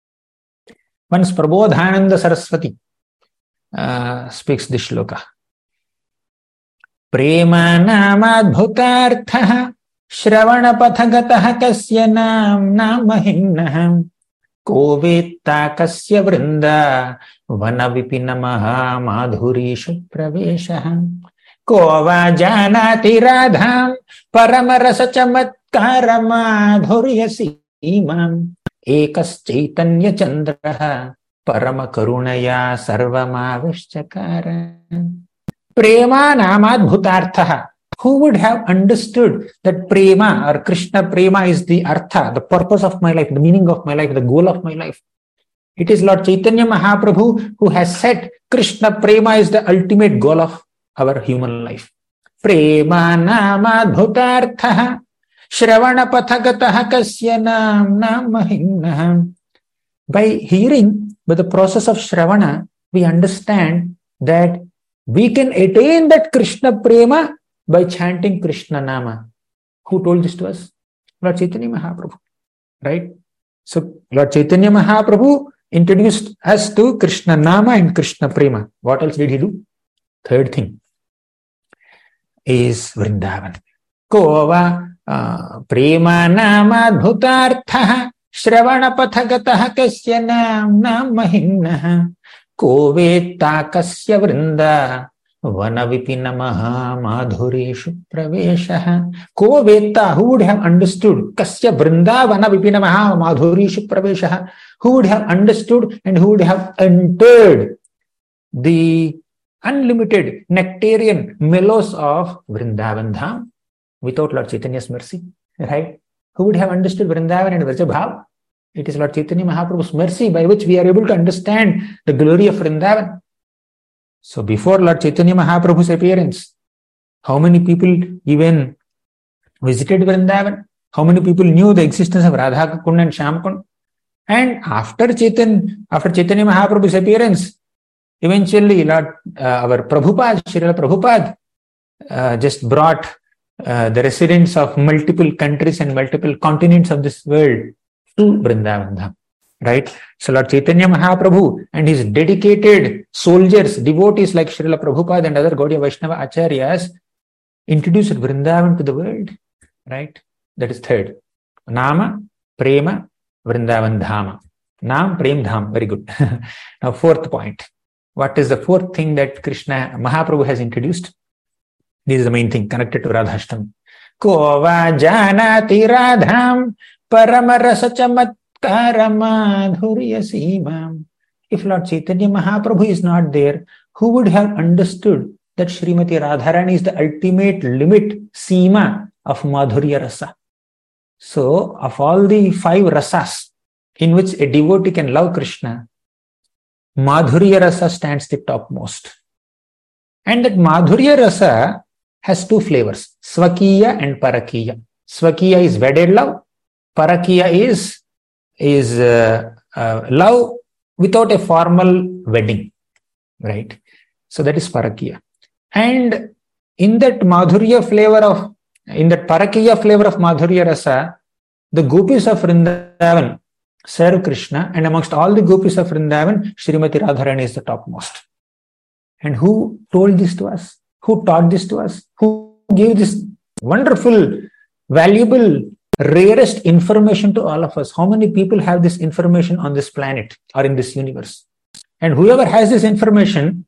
Once Prabodhananda Saraswati uh, speaks this shloka. Prema namadbhutarthaha shravana pathagataha kasya nam namahimnaham Kovetta kasya vrinda vana vipinamaha madhurishu praveshaham Kova janati radham paramarasa chamatkara madhuryasi imam Ekas chaitanya chandraha parama karunaya sarvamavischakara. Prema namadbhutarthaha. Who would have understood that prema or Krishna prema is the artha, the purpose of my life, the meaning of my life, the goal of my life? It is Lord Chaitanya Mahaprabhu who has said Krishna prema is the ultimate goal of our human life. Prema namadbhutarthaha Shravana pathagataha kasya nam namahimnaham. By hearing, by the process of Shravana, we understand that we can attain that Krishna prema by chanting Krishna Nama. Who told this to us? Lord Chaitanya Mahaprabhu, right? So Lord Chaitanya Mahaprabhu introduced us to Krishna Nama and Krishna prema. What else did he do? Third thing is Vrindavan. Kova Prema namadbhutarthaha shravana pathagataha kasya nam namahimnaha Kovetta kasya vrinda vana vipinamaha madhurishu praveshaha. Kovetta, who would have understood? Kasya vrinda vana vipinamaha madhurishu praveshaha. Who would have understood and who would have entered the unlimited nectarian mellows of Vrindavan Dham without Lord Chaitanya's mercy, right? Who would have understood Vrindavan and Vrajabhav? It is Lord Chaitanya Mahaprabhu's mercy by which we are able to understand the glory of Vrindavan. So before Lord Chaitanya Mahaprabhu's appearance, how many people even visited Vrindavan? How many people knew the existence of Radha Kund and Shyam Kund? And after Chaitanya, after Chaitanya Mahaprabhu's appearance, eventually Lord, uh, our Prabhupada, Srila Prabhupada, uh, just brought uh, the residents of multiple countries and multiple continents of this world to Vrindavan Dham. Right? So Lord Chaitanya Mahaprabhu and his dedicated soldiers, devotees like Srila Prabhupada and other Gaudiya Vaishnava Acharyas introduced Vrindavan to the world. Right? That is third. Nama, Prema, Vrindavan Dhama. Nam, Prem, Dham. Very good. Now fourth point. What is the fourth thing that Krishna Mahaprabhu has introduced? This is the main thing connected to Radhashtami. Ko va janati radham paramarasa chamatkara madhurya simam. If Lord Chaitanya Mahaprabhu is not there, who would have understood that Srimati Radharani is the ultimate limit, Sima of Madhurya Rasa? So, of all the five rasas in which a devotee can love Krishna, Madhurya Rasa stands the topmost. And that Madhurya Rasa has two flavors, Swakiya and Parakiya. Swakiya is wedded love. Parakiya is, is uh, uh, love without a formal wedding. Right? So that is Parakiya. And in that Madhurya flavor of, in that Parakiya flavor of Madhurya Rasa, the gopis of Vrindavan serve Krishna, and amongst all the gopis of Vrindavan, Srimati Radharani is the topmost. And who told this to us? Who taught this to us? Who gave this wonderful, valuable, rarest information to all of us? How many people have this information on this planet or in this universe? And whoever has this information,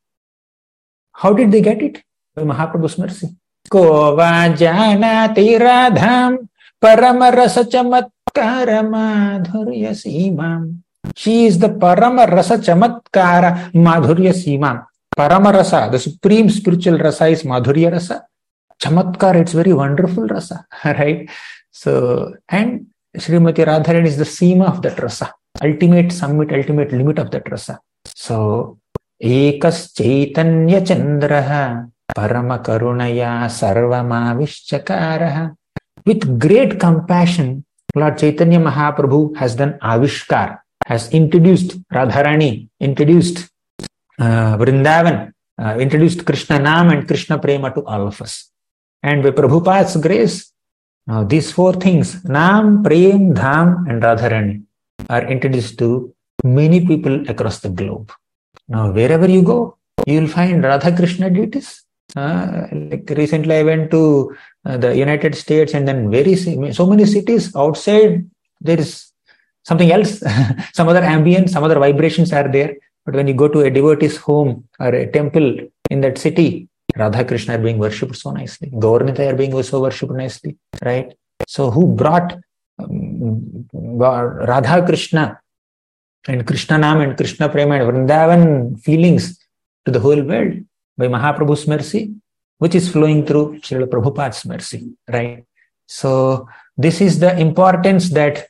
how did they get it? By Mahaprabhu's mercy. Ko va janati radham paramarasa chamatkara madhurya simam. She is the Paramarasa Chamatkara Madhurya Simam. Paramarasa, the supreme spiritual rasa is Madhurya Rasa. Chamatkar, it's very wonderful rasa, right? So, and Srimati Radharani is the Seema of that rasa, ultimate summit, ultimate limit of that rasa. So, Ekas Chaitanya Chandraha Parama Karunaya Sarvamavishyakaraha. With great compassion, Lord Chaitanya Mahaprabhu has done Avishkar, has introduced Radharani, introduced uh, Vrindavan, uh, introduced Krishna Nam and Krishna Prema to all of us. And by Prabhupada's grace, now these four things, Nam, Prem, Dham and Radharani, are introduced to many people across the globe. Now wherever you go, you will find Radha Krishna deities. Uh, like recently I went to uh, the United States, and then very so many cities outside there is something else, some other ambience, some other vibrations are there. But when you go to a devotee's home or a temple in that city, Radha Krishna are being worshipped so nicely. Gaurnita are being also worshipped nicely, right? So who brought um, Radha Krishna and Krishna Nam and Krishna Prema and Vrindavan feelings to the whole world? By Mahaprabhu's mercy, which is flowing through Srila Prabhupada's mercy, right? So this is the importance that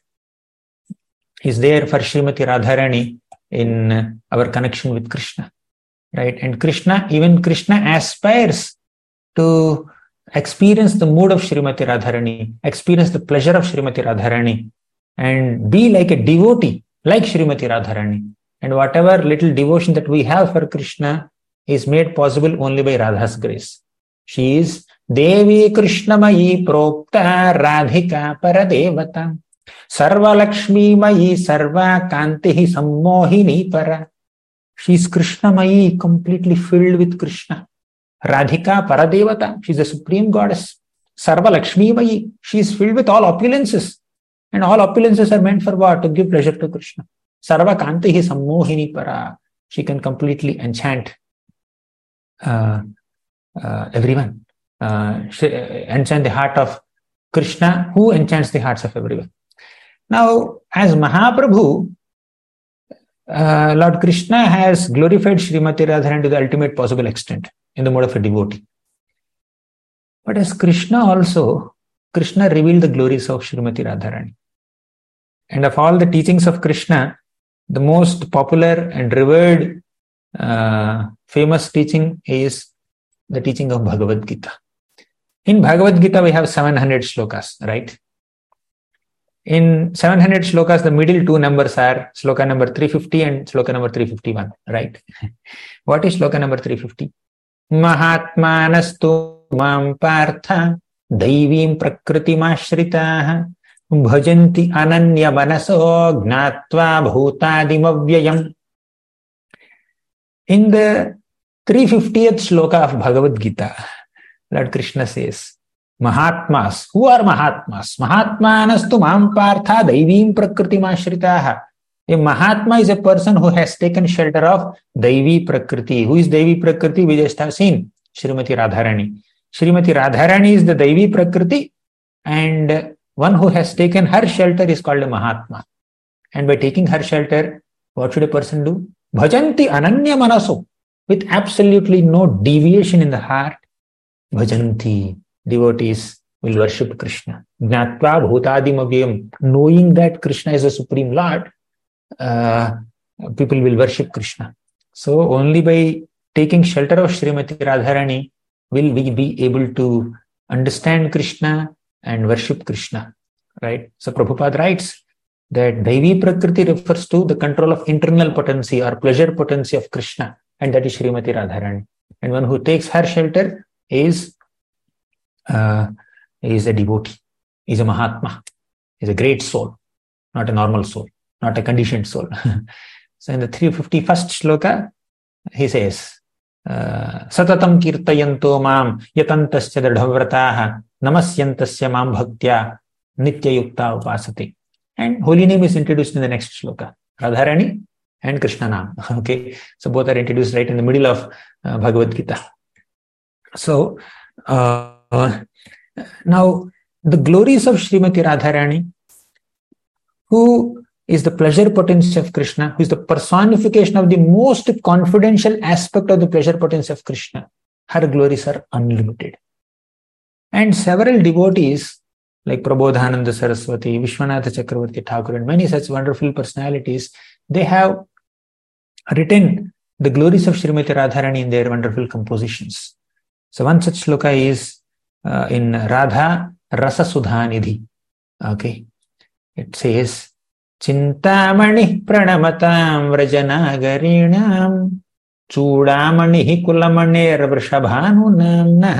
is there for Srimati Radharani in our connection with Krishna, right? And Krishna, even Krishna aspires to experience the mood of Srimati Radharani, experience the pleasure of Srimati Radharani, and be like a devotee, like Srimati Radharani. And whatever little devotion that we have for Krishna is made possible only by Radha's grace. She is Devi Krishnamayi Prokta Radhika Paradevata Sarva Lakshmi Mayi Sarva Kantihi Sammohini Para. She is Krishnamayi, completely filled with Krishna. Radhika Paradevata, she is the supreme goddess. Sarva Lakshmi Mayi, she is filled with all opulences. And all opulences are meant for what? To give pleasure to Krishna. Sarva Kantihi Sammohini Para. She can completely enchant Uh, uh, everyone, uh, enchant the heart of Krishna, who enchants the hearts of everyone. Now, as Mahaprabhu, uh, Lord Krishna has glorified Srimati Radharani to the ultimate possible extent in the mode of a devotee. But as Krishna also, Krishna revealed the glories of Srimati Radharani. And of all the teachings of Krishna, the most popular and revered Uh, famous teaching is the teaching of Bhagavad Gita. In Bhagavad Gita, we have seven hundred shlokas, right? In seven hundred shlokas, the middle two numbers are shloka number three fifty and shloka number three fifty-one, right? What is shloka number three fifty? Mahatmanastu mam partha daivim prakritimashritah bhajanti ananya manaso gnatva bhutadimavyayam. In the three hundred fiftieth shloka of Bhagavad Gita, Lord Krishna says, Mahatmas. Who are Mahatmas? Mahatmanastu mam partha daivim prakritimashritah. A Mahatma is a person who has taken shelter of Daivi Prakriti. Who is Daivi Prakriti? We just have seen Srimati Radharani. Srimati Radharani is the Daivi Prakriti, and one who has taken her shelter is called a Mahatma. And by taking her shelter, what should a person do? Bhajanti ananya manaso. With absolutely no deviation in the heart, Bhajanti. Devotees will worship Krishna. Gnatva bhutadimavyam. Knowing that Krishna is the Supreme Lord, uh, people will worship Krishna. So only by taking shelter of Srimati Radharani will we be able to understand Krishna and worship Krishna. Right? So Prabhupada writes that Daivi Prakriti refers to the control of internal potency or pleasure potency of Krishna, and that is Srimati Radharani. And one who takes her shelter is Uh, is a devotee, is a Mahatma, is a great soul, not a normal soul, not a conditioned soul. So in the three hundred fifty-first shloka, he says, Satatam kirtayanto mam yatantasya dradhavrataha namasyantasya mam bhaktya nitya yukta upasati. And holy name is introduced in the next shloka, Radharani and Krishna Nam. Okay, so both are introduced right in the middle of uh, Bhagavad Gita. So, uh, Uh, now, the glories of Srimati Radharani, who is the pleasure potency of Krishna, who is the personification of the most confidential aspect of the pleasure potency of Krishna, her glories are unlimited. And several devotees like Prabodhananda Saraswati, Vishwanatha Chakravarti Thakur, and many such wonderful personalities, they have written the glories of Srimati Radharani in their wonderful compositions. So one such shloka is Uh, in Radha Rasa Sudhanidhi. Okay. It says, Chintamani pranamatam vrajanaгаrinam chudamani kulamanir vrishabhanunamnah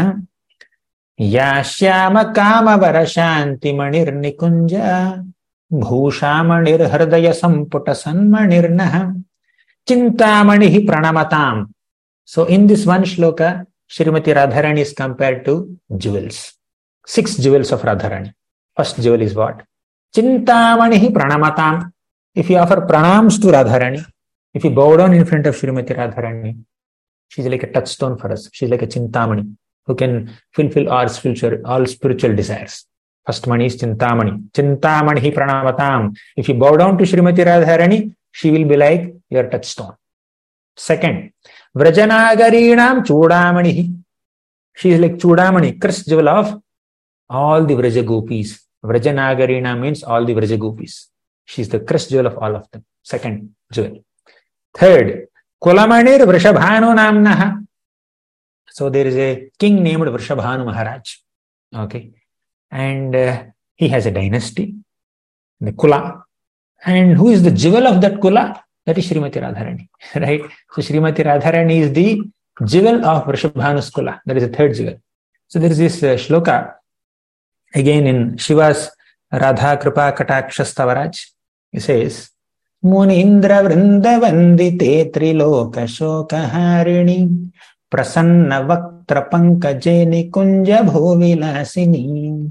yashyama kama varashanti manir nikunja bhushamanir hridaya samputa sanmanirnah Chintamani pranamatam. So in this one shloka, Srimati Radharani is compared to jewels. Six jewels of Radharani. First jewel is what? Chintamanihi pranamatam. If you offer pranams to Radharani, if you bow down in front of Srimati Radharani, she's like a touchstone for us. She's like a Chintamani who can fulfill all spiritual, all spiritual desires. First mani is Chintamani. Chintamanihi pranamatam. If you bow down to Srimati Radharani, she will be like your touchstone. Second, Vrajanaagarinam Chudamani. She is like Chudamani, crest jewel of all the Vraja Gopis. Vrajanagarina means all the Vraja Gopis. She is the crest jewel of all of them. Second jewel. Third, Kulamanir Vrishabhanu Namnaha. So there is a king named Vrishabhanu Maharaj. Okay. And uh, he has a dynasty, the Kula. And who is the jewel of that Kula? That is Srimati Radharani, right? So Srimati Radharani is the jewel of Vrishabhanu's Kula. That is the third jewel. So there is this uh, shloka, again in Shiva's Radha Kripa Kataksha Stavaraj. He says, Munindra Vrindavandite Triloka Shokaharini Prasanna Vaktra Pankajeni Kunja Bhovilasini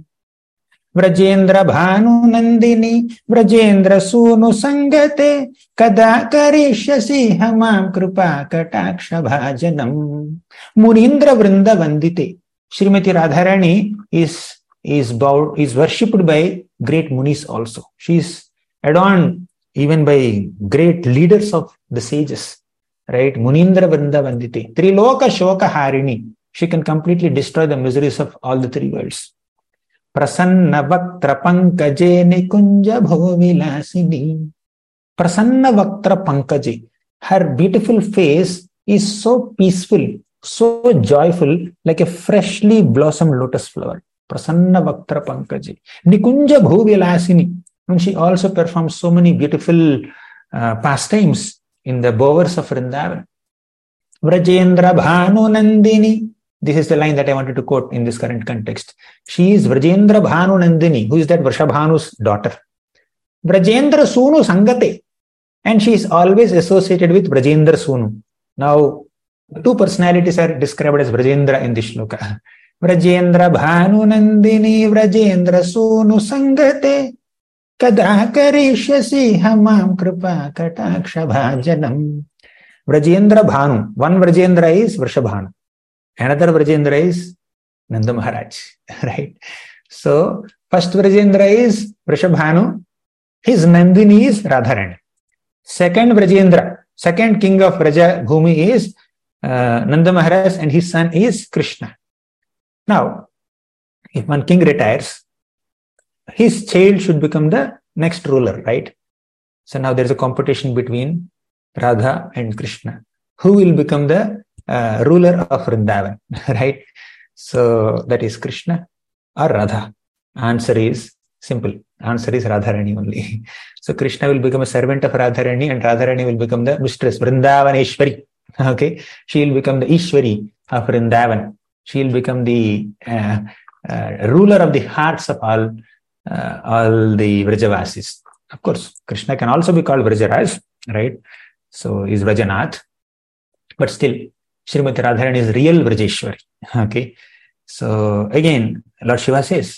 Vrajendra Bhanu Nandini Vrajendra Sunu Sangate Kada Karishyasi Hamam Kripa Kataksha Bhajanam. Munindra Vrinda Vandite. Srimati Radharani is, is, bowed, is worshipped by great munis also. She is adorned even by great leaders of the sages. Right? Munindra Vrinda Vandite. Triloka Shoka Harini. She can completely destroy the miseries of all the three worlds. Prasanna Vaktra Pankaje Nikunja Bhovilasini. Prasanna Vaktra Pankaje. Her beautiful face is so peaceful, so joyful, like a freshly blossomed lotus flower. Prasanna Vaktra Pankaje. Nikunja Bhovilasini. And she also performs so many beautiful uh, pastimes in the bowers of Vrindavan. Vrajendra Bhanu Nandini. This is the line that I wanted to quote in this current context. She is Vrajendra Bhanu Nandini. Who is that? Vrishabhanu's daughter. Vrajendra Sunu Sangate. And she is always associated with Vrajendra Sunu. Now, two personalities are described as Vrajendra in this shloka. Vrajendra Bhanu Nandini Vrajendra Sunu Sangate Kada Karishyasi Hamam Kripa Kataksha Bhajanam. Vrajendra Bhanu. One Vrajendra is Vrishabhanu. Another Vrajendra is Nanda Maharaj. Right? So, first Vrajendra is Vrishabhanu. His Nandini is Radharani. Second Vrajendra, second king of Vraja Bhumi is uh, Nanda Maharaj, and his son is Krishna. Now, if one king retires, his child should become the next ruler, right? So now there is a competition between Radha and Krishna. Who will become the uh, ruler of Vrindavan, right? So that is Krishna or Radha. Answer is simple. Answer is Radharani only. So Krishna will become a servant of Radharani, and Radharani will become the mistress, Vrindavaneshwari. Okay, she will become the Ishwari of Vrindavan. She will become the uh, uh, ruler of the hearts of all uh, all the Vrajavasis. Of course, Krishna can also be called Vrajaraj, right? So is Vrajanath, but still, Srimati Radharani is real Vrajeshwari. Okay, so again, Lord Shiva says,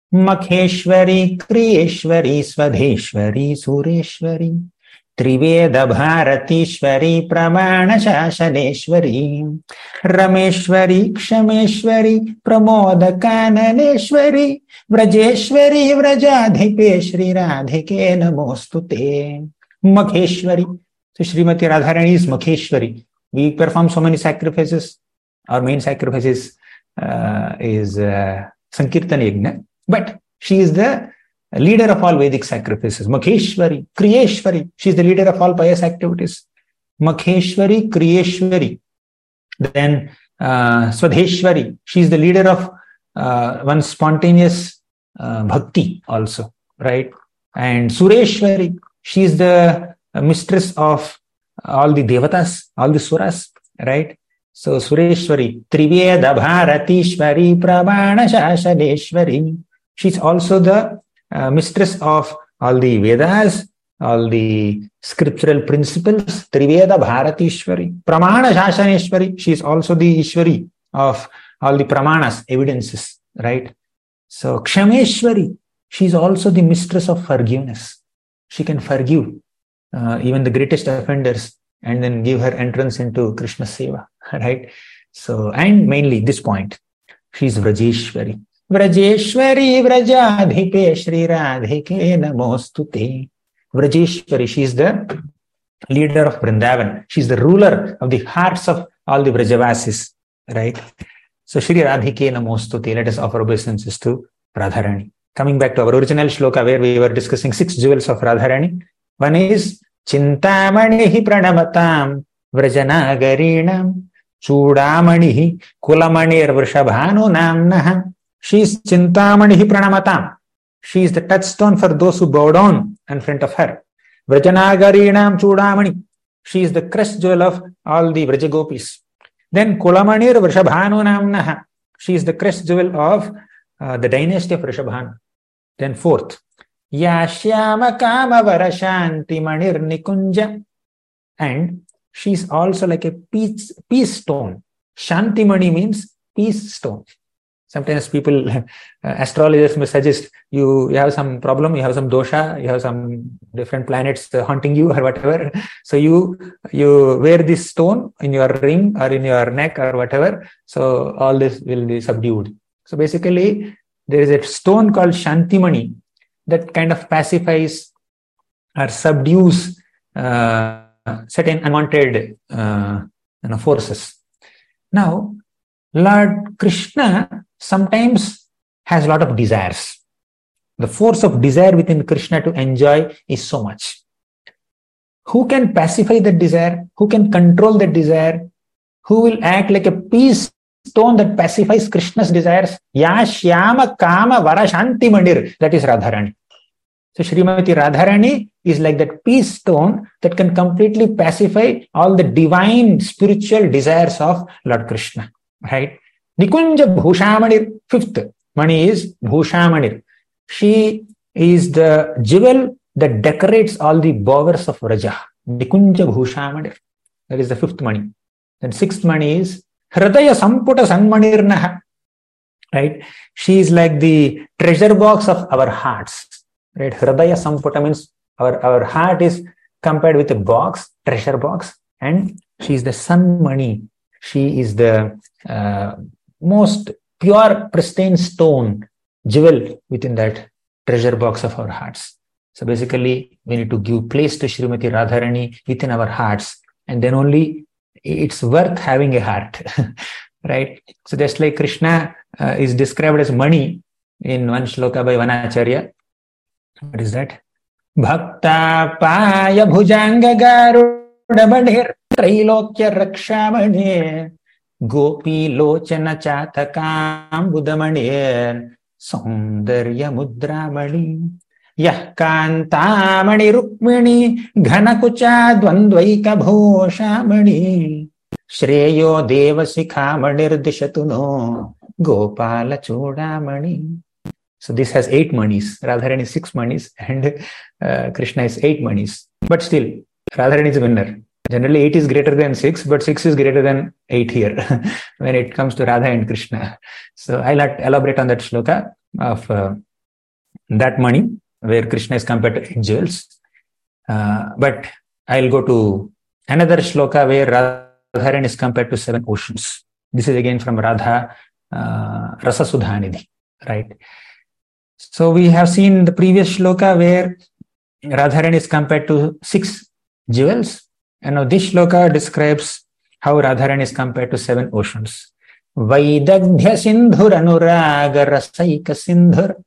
Makheshwari, Kriyeshwari, Swadheshwari, Sureshwari, Triveda Bharatishwari, Pramana Shashaneshwari, Rameshwari, Kshameshwari, Pramoda Kananeshwari, Vrajeshwari, Vrajadhipe, Shri Radhike Namostute. Makheshwari. So Srimati Radharani is Makheshwari. We perform so many sacrifices. Our main sacrifices uh, is uh, Sankirtan Yajna. But she is the leader of all Vedic sacrifices. Makheshwari, Kriyeshwari. She is the leader of all pious activities. Makheshwari, Kriyeshwari. Then uh, Swadheshwari. She is the leader of uh, one spontaneous uh, bhakti also, right? And Sureshwari. She is the uh, mistress of all the devatas, all the suras, right? So Sureshwari, Triveda Bharatishwari, Pramana Shashaneshwari. She's also the uh, mistress of all the Vedas, all the scriptural principles. Triveda Bharatishwari, Pramana Shashaneshwari. She's also the Ishwari of all the Pramanas, evidences, right? So Kshameshwari, she's also the mistress of forgiveness. She can forgive uh, even the greatest offenders and then give her entrance into Krishna Seva, right? So, and mainly this point, she's Vrajeshwari. Vrajeshwari, Vrajadhipe, Shri Radhike Namostute. Vrajeshwari, she is the leader of Vrindavan. She is the ruler of the hearts of all the Vrajavasis, right? So, Shri Radhike Namostute. Let us offer obeisances to Radharani. Coming back to our original shloka where we were discussing six jewels of Radharani. One is Chintamanihi Pranamatam Vrajanaгаrinam Chudamanihi Kulamanir Vrishabhanu Namnaha. She is Chintamanihi Pranamatam. She is the touchstone for those who bow down in front of her. Vrajanaгаrinam Chudamani. She is the crest jewel of all the Vrajagopis. Then Kulamanir Vrishabhanu Namnaha. She is the crest jewel of uh, the dynasty of Vrishabhanu. Then fourth, Yashyama Kama Varashanti Manir Nikunja. And she is also like a peace, peace stone. Shanti Mani means peace stone. Sometimes people, uh, astrologers may suggest you, you have some problem, you have some dosha, you have some different planets uh, haunting you or whatever. So you, you wear this stone in your ring or in your neck or whatever. So all this will be subdued. So basically, there is a stone called Shantimani that kind of pacifies or subdues uh, certain unwanted uh, you know, forces. Now, Lord Krishna sometimes has a lot of desires. The force of desire within Krishna to enjoy is so much. Who can pacify that desire? Who can control that desire? Who will act like a peace stone that pacifies Krishna's desires? Ya Shyama Kama Vara Shanti Mandir. That is Radharani. So Srimati Radharani is like that peace stone that can completely pacify all the divine spiritual desires of Lord Krishna. Right? Nikunja Bhushamanir, fifth Mani is Bhushamanir. She is the jewel that decorates all the bowers of Raja. Nikunja Bhushamanir. That is the fifth Mani. Then sixth Mani is Hridaya Samputa Sanmanirnaha. Right? She is like the treasure box of our hearts. Right? Hridaya Samputa means our, our heart is compared with a box, treasure box, and she is the Sanmani. She is the uh, most pure, pristine stone, jewel within that treasure box of our hearts. So basically, we need to give place to Srimati Radharani within our hearts, and then only it's worth having a heart. Right? So just like Krishna uh, is described as Mani in one shloka by Vanacharya. What is that? Bhakta paya bhujanga garudabadhir trailokya rakshamani gopi lochana chatakam budamani saundarya mudramani yah kantamani rukmini ghanakucha dvandvaika bhoshamani shreyo devasikhamanir dishatuno gopala chodamani. So this has eight manis. Radharani is six manis, and uh, Krishna is eight manis. But still, Radharani is a winner. Generally, eight is greater than six, but six is greater than eight here when it comes to Radha and Krishna. So I'll elaborate on that shloka of uh, that mani, where Krishna is compared to eight jewels. Uh, but I'll go to another shloka where Radharani is compared to seven oceans. This is again from Radha uh, Rasa Sudhanidhi, right? So we have seen the previous shloka where Radharani is compared to six jewels. And now this shloka describes how Radharani is compared to seven oceans. Vaidagdhya sindhur anuraga rasaika sindhur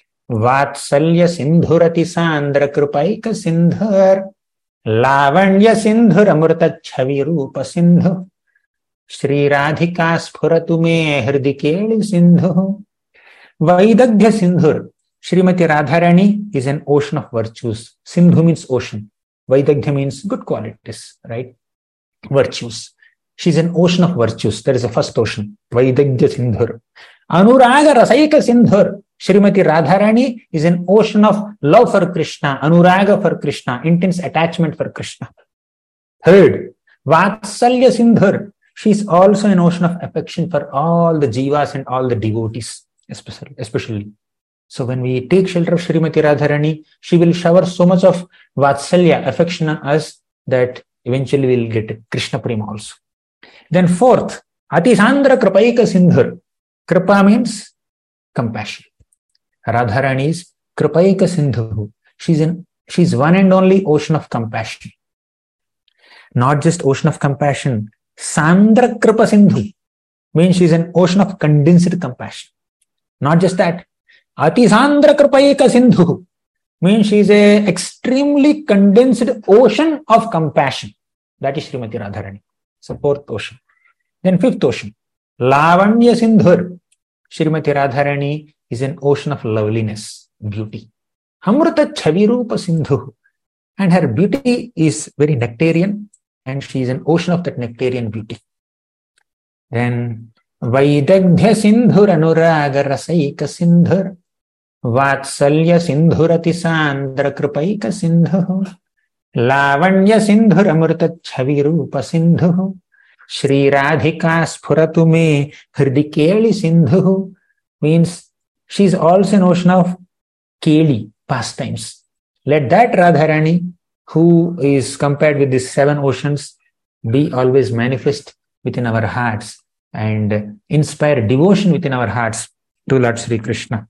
vatsalya sindhurati sandra krupaika sindhur lavanya sindhur amrta chavi rupa sindhu Shri Radhika sphuratu me hridikeli sindhu. Vaidagdhya Sindhur. Srimati Radharani is an ocean of virtues. Sindhu means ocean. Vaidagdhya means good qualities, right? Virtues. She's an ocean of virtues. That is the first ocean. Vaidagdhya Sindhur. Anuraga Rasaika Sindhur. Srimati Radharani is an ocean of love for Krishna, Anuraga for Krishna, intense attachment for Krishna. Third, Vatsalya Sindhur. She is also an ocean of affection for all the jivas and all the devotees. Especially, especially. So when we take shelter of Srimati Radharani, she will shower so much of Vatsalya, affection on us, that eventually we'll get Krishna Prema also. Then fourth, Atisandra Kripaika Sindhur. Kripa means compassion. Radharani is Kripaika Sindhu. She's in, she's one and only ocean of compassion. Not just ocean of compassion. Sandra Kripa Sindhu means she's an ocean of condensed compassion. Not just that, Atisandra Kripaika Sindhu means she is a extremely condensed ocean of compassion. That is Srimati Radharani. So fourth ocean. Then fifth ocean, Lavanya Sindhur. Srimati Radharani is an ocean of loveliness, beauty. Amrita Chavirupa Sindhu. And her beauty is very nectarian, and she is an ocean of that nectarian beauty. Then Vaidagdhya Sindhur Anuraga Rasaika Sindhur Vatsalya Sindhurati Sandra Kripaika Sindhu Lavanya Sindhur Amrita Chavirupa Sindhu Shri Radhika Sphuratu me Hridikeli Sindhu means she is also an ocean of Keli, pastimes. Let that Radharani, who is compared with these seven oceans, be always manifest within our hearts and inspire devotion within our hearts to Lord Sri Krishna.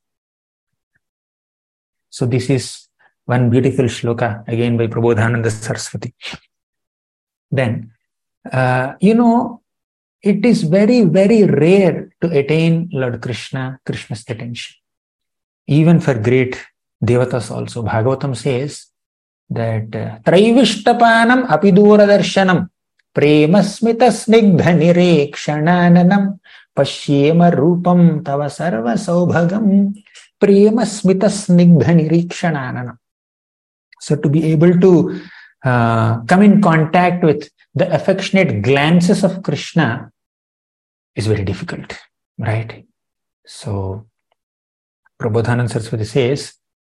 So this is one beautiful shloka again by Prabodhananda Saraswati. Then, uh, you know, it is very, very rare to attain Lord Krishna, Krishna's attention. Even for great devatas also. Bhagavatam says that Traivishtapanam apidura darshanam Premasmita snigdha nirekshananam Pashyema rupam tava sarva saubhagam prema smita snigdha nirikshananana. So to be able to uh, come in contact with the affectionate glances of Krishna is very difficult, right? So Prabodhananda Saraswati says,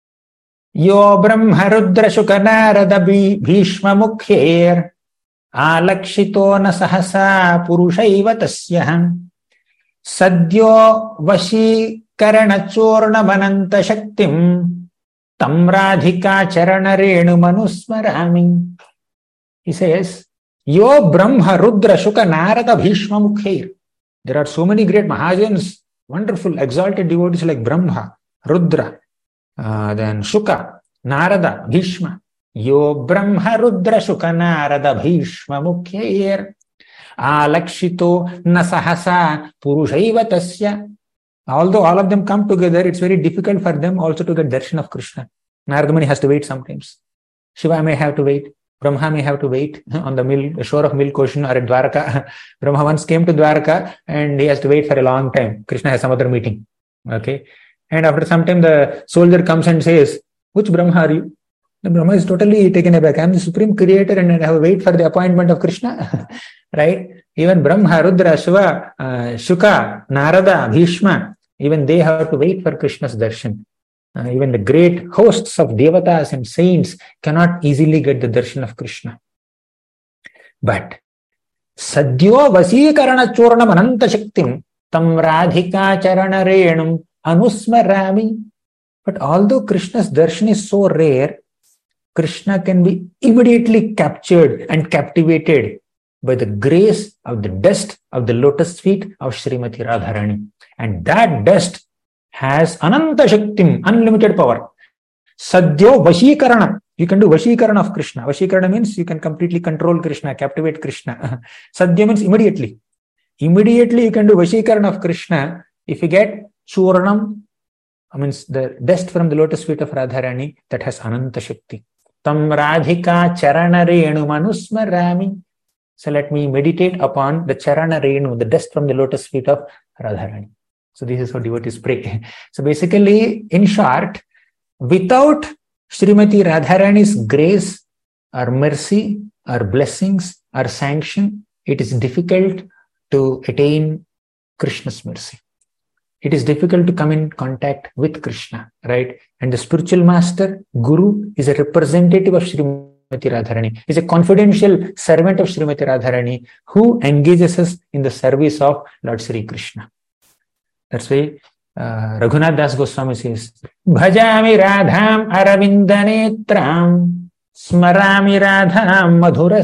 Yo Brahma Rudra Shuka Narada Bhishma Mukher Alakshito na sahasa Purushaiva Tasyaham Sadyo Vashi Karana Chorna Vananta Shaktim Tam Radhika Charana Renu Manusmarami. He says, Yo Brahma Rudra Shuka Narada Bhishma Mukher. There are so many great Mahajans, wonderful, exalted devotees like Brahma, Rudra, uh, then Shuka, Narada, Bhishma. Yo Brahma Rudra Shuka Narada Bhishma Mukher Alakshito Nasahasa Purushaiva Tasya. Although all of them come together, it's very difficult for them also to get darshan of Krishna. Narada Muni has to wait sometimes. Shiva may have to wait. Brahma may have to wait on the mill, shore of Milk Ocean or at Dwarka. Brahma once came to Dwarka and he has to wait for a long time. Krishna has some other meeting. Okay. And after some time, the soldier comes and says, which Brahma are you? The Brahma is totally taken aback. I am the supreme creator and I have to wait for the appointment of Krishna. Right? Even Brahma, Rudra, Shiva, uh, Shuka, Narada, Bhishma, even they have to wait for Krishna's darshan. Uh, even the great hosts of devatas and saints cannot easily get the darshan of Krishna. But Sadyo Vasikarana Chornam Ananta Shaktim Tam Radhika Charana Renum Anusmarami. But although Krishna's darshan is so rare, Krishna can be immediately captured and captivated by the grace of the dust of the lotus feet of Srimati Radharani. And that dust has Ananta Shaktim, unlimited power. Sadyo Vashikarana. You can do Vashikarana of Krishna. Vashikarana means you can completely control Krishna, captivate Krishna. Sadyo means immediately. Immediately you can do Vashikarana of Krishna if you get Churnam, I mean the dust from the lotus feet of Radharani that has Ananta Shakti. Tam Radhika Charana Renu Manusmarami. So let me meditate upon the Charana Renu, the dust from the lotus feet of Radharani. So this is how devotees pray. So basically, in short, without Srimati Radharani's grace or mercy or blessings or sanction, it is difficult to attain Krishna's mercy. It is difficult to come in contact with Krishna, right? And the spiritual master, Guru, is a representative of Srimati Radharani, is a confidential servant of Srimati Radharani who engages us in the service of Lord Sri Krishna. That's why uh, Raghunath Das Goswami says, Bhajami Radham Aravindanetram Smarami Radham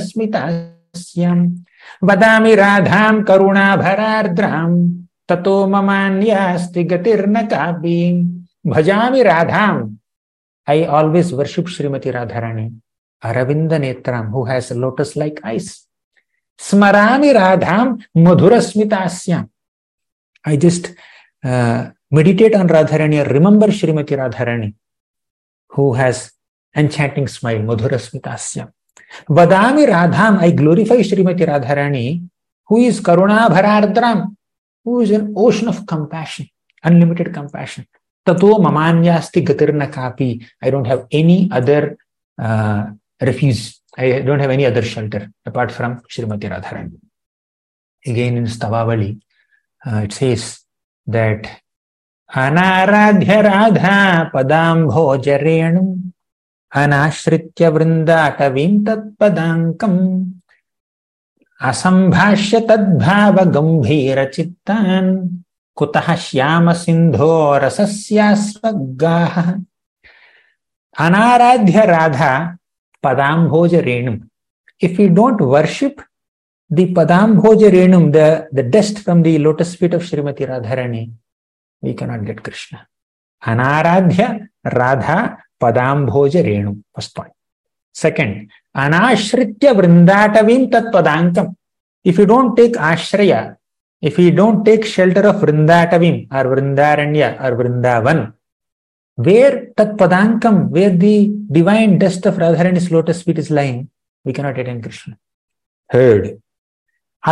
Madhurasmitasyam Vadami Radham Karuna Bharardram Tato Mamanyasti Gatirna Kabi. Bhajami Radham. I always worship Srimati Radharani. Aravindanetram, who has lotus-like eyes. Smarami Radham Madhurasmitasyam. I just uh, meditate on Radharani or remember Srimati Radharani, who has enchanting smile, Madhurasmitasyam. Vadami Radham, I glorify Srimati Radharani, who is Karuna Bharardram, who is an ocean of compassion, unlimited compassion. Tato Mamanyasti Gatirna Kapi. I don't have any other uh, refuge. I don't have any other shelter apart from Srimati Radharani. Again in Stavavali, uh, it says that Anaradhya Radha Padambhojarenu Anashritya Vrindatavim Tat Padankam Asambhashya Tadbhava Gambhira Chittan Kutaha Shyama Sindho Rasasyasvagaha. Anaradhya Radha Padambhojarenum. If we don't worship the Padambhojarenum, the, the dust from the lotus feet of Srimati Radharani, we cannot get Krishna. Anaradhya Radha Padambhojarenum. First point. Second, Anashritya Vrindatavim Tat Padankam. If you don't take Ashraya, if you don't take shelter of Vrindatavim or Vrindaranya or Vrindavan, where Tat Padankam, where the divine dust of Radharani's lotus feet is lying, we cannot attain Krishna. Third,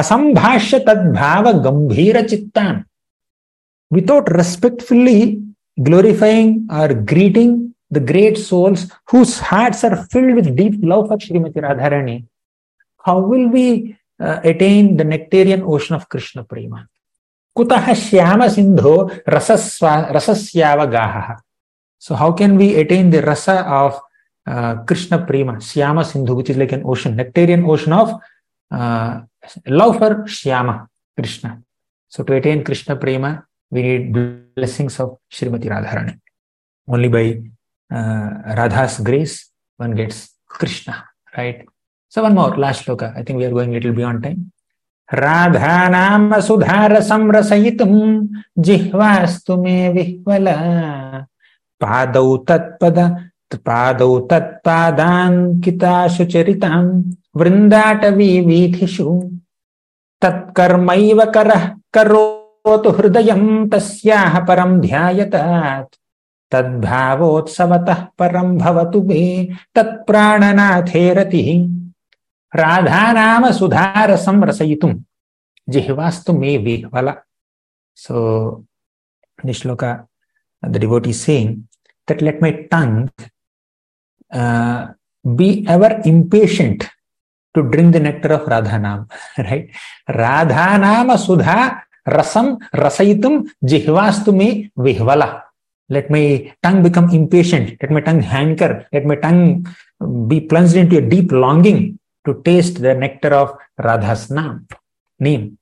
Asambhashya Tadbhava Gambhira Chittan. Without respectfully glorifying or greeting the great souls whose hearts are filled with deep love for Srimati Radharani, how will we uh, attain the nectarian ocean of Krishna Prema? Kutaha Shyama Sindho Rasasyava Gaha. So how can we attain the rasa of uh, Krishna Prema, Shyama Sindhu, which is like an ocean, nectarian ocean of uh, love for Shyama, Krishna. So to attain Krishna Prema, we need blessings of Srimati Radharani. Only by uh, Radha's grace, one gets Krishna, right? So one more, last shloka. I think we are going a little beyond time. Radha nama sudhara samrasayitum jihvastu me vihvala padau tatpada padau tatpadan kitashu charitam vrindatavi vidhishu tatkarmaiva karah karotu hridayam tasyaha param dhyayatat tadbhavotssavatah param bhavatu me tatprananatheratihi Radha nama sudharasam rasayitum jihvastu me vihvala. So this shloka, the devotee is saying that let my tongue uh, be ever impatient to drink the nectar of Radha Nam, right? Radha nama sudha rasam rasayitum jihvastu me vihvala. Let my tongue become impatient, let my tongue hanker, let my tongue be plunged into a deep longing to taste the nectar of Radha's nam, name.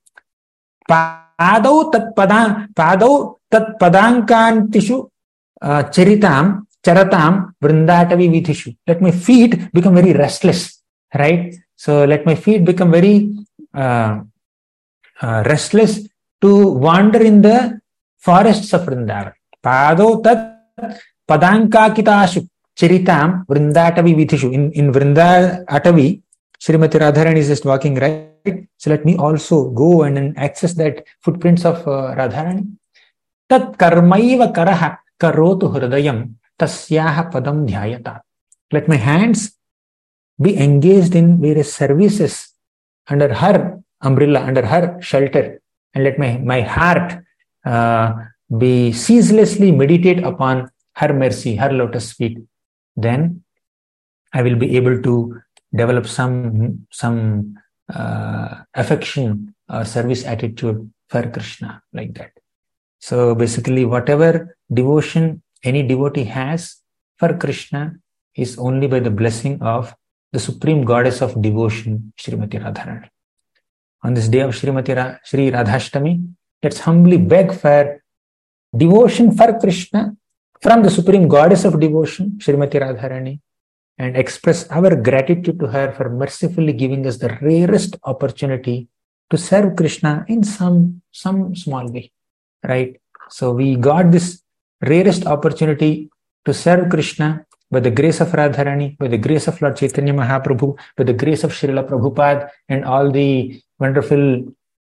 Padau tat padang, padau tat padankantishu charitam, charatam, vrindatavi vidhishu. Let my feet become very restless, right? So let my feet become very uh, uh, restless to wander in the forests of Vrindavan. Padau tat padankakitashu charitam, vrindatavi vidhishu. In, in Vrindatavi, Srimati Radharani is just walking, right? So let me also go and, and access that footprints of uh, Radharani. Tat karmaiva karaha karotu hridayam tasyaha padam dhyayata. Let my hands be engaged in various services under her umbrella, under her shelter. And let my, my heart uh, be ceaselessly meditate upon her mercy, her lotus feet. Then I will be able to develop some some uh, affection or service attitude for Krishna, like that. So basically, whatever devotion any devotee has for Krishna is only by the blessing of the supreme goddess of devotion, Srimati Radharani. On this day of Srimati Ra- Shri Radhashtami, let's humbly beg for devotion for Krishna from the supreme goddess of devotion, Srimati Radharani, and express our gratitude to her for mercifully giving us the rarest opportunity to serve Krishna in some, some small way, right? So we got this rarest opportunity to serve Krishna by the grace of Radharani, by the grace of Lord Chaitanya Mahaprabhu, by the grace of Srila Prabhupada and all the wonderful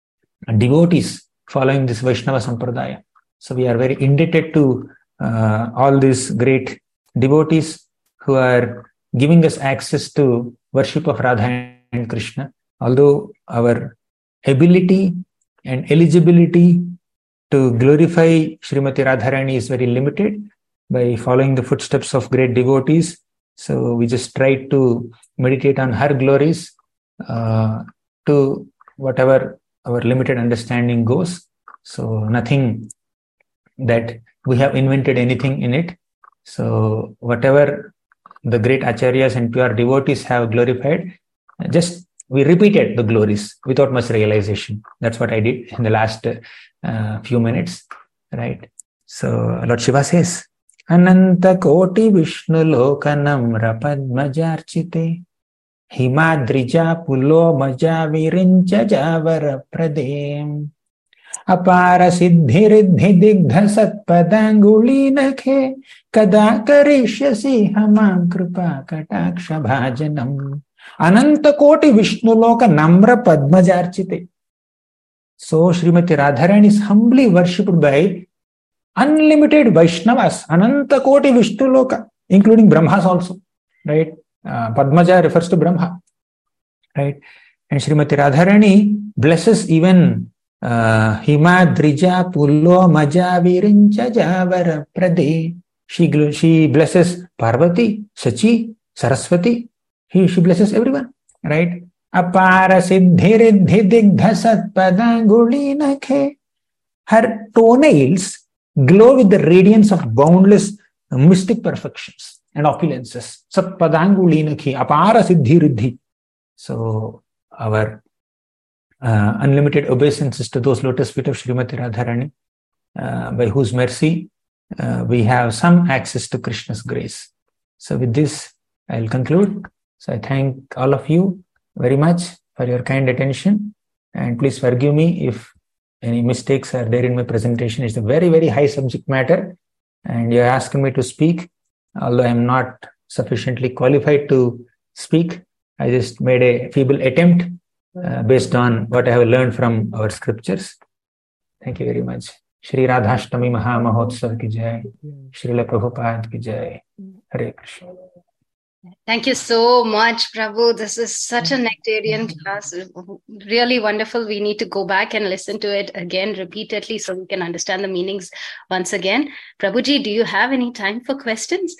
devotees following this Vaishnava Sampradaya. So we are very indebted to uh, all these great devotees who are giving us access to worship of Radha and Krishna. Although our ability and eligibility to glorify Srimati Radharani is very limited by following the footsteps of great devotees. So we just try to meditate on her glories uh, to whatever our limited understanding goes. So nothing that we have invented anything in it. So whatever the great acharyas and pure devotees have glorified, just we repeated the glories without much realization. That's what I did in the last uh, few minutes, right? So Lord Shiva says, Ananta koti Vishnu lokanam rapadmajarchite himadrija pulo maja virincha javara pradem apara siddhiridhi digdha satpadanguli nakhe kada karishyasi hamam kripa kataksha bhajanam ananta koti Vishnu loka namra padmajarchite. So Srimati Radharani is humbly worshipped by unlimited Vaishnavas, ananta koti Vishnu loka, including Brahmas also, right? Uh, Padmaja refers to Brahma, right? And Srimati Radharani blesses even uh, Himadrija Pullo Maja Virincha Javara Prade. She, she blesses Parvati, Sachi, Saraswati. He, she blesses everyone, right? Apara Siddhiridhi Digdha Satpadanguli Nakhe. Her toenails glow with the radiance of boundless mystic perfections and opulences. Satpadanguli Nakhe. Apara Siddhiridhi. So, our uh, unlimited obeisances to those lotus feet of Srimati Radharani, uh, by whose mercy uh, we have some access to Krishna's grace. So, with this, I'll conclude. So, I thank all of you very much for your kind attention, and please forgive me if any mistakes are there in my presentation. It's a very, very high subject matter, and you're asking me to speak, although I'm not sufficiently qualified to speak. I just made a feeble attempt uh, based on what I have learned from our scriptures. Thank you very much. Shri Radhashtami Maha Mahotsav ki jai. Srila Prabhupada ki jai. Hare Krishna. Thank you so much, Prabhu. This is such a nectarian class. Really wonderful. We need to go back and listen to it again repeatedly so we can understand the meanings once again. Prabhuji, do you have any time for questions?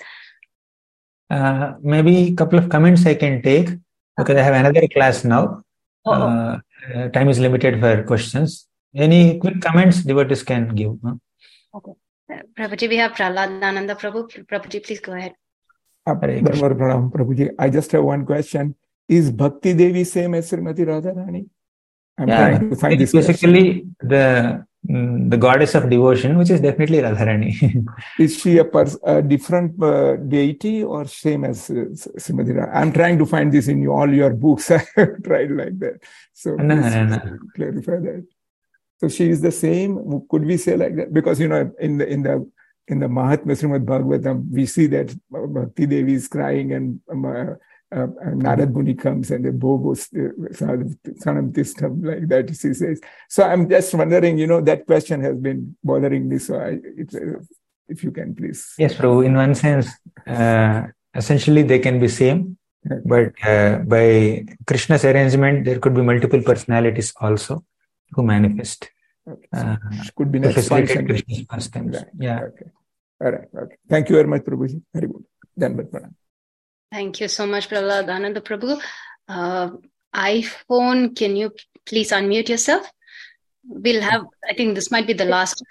Uh, maybe a couple of comments I can take, because I have another class now. Oh, uh, uh, time is limited for questions. Any quick comments devotees can give? Huh? Okay. Uh, Prabhuji, we have Prahlad Ananda Prabhu. Prabhuji, please go ahead. Prabhuji, I just have one question. Is Bhakti Devi same as Srimati Radharani? I'm Yeah, trying to find this basically the mm, the goddess of devotion, which is definitely Radharani. Is she a, pers- a different uh, deity or same as uh, Srimati Radharani? I'm trying to find this in all your books. I have tried like that. So No, please no, no. clarify that. So she is the same. Could we say like that? Because, you know, in the in the in the Mahatmya Srimad Bhagavatam, we see that Bhakti Devi is crying, and um, uh, uh, Narad Muni comes and the Bobo Sanam Tistam, like that, she says. So I'm just wondering, you know, that question has been bothering me. So I, it, uh, if you can please. Yes, Prabhu, in one sense, uh, essentially they can be same, Okay. but uh, by Krishna's arrangement, there could be multiple personalities also who manifest. Okay. So Uh, could be to next facilitate function. Krishna's pastimes. Right. Yeah. Okay. All right. Okay. Thank you very much, Prabhuji. Very good. Dhanavad Pranam. Thank you so much, Prahlad Ananda Prabhu. Uh, iPhone, can you please unmute yourself? We'll have, I think this might be the last.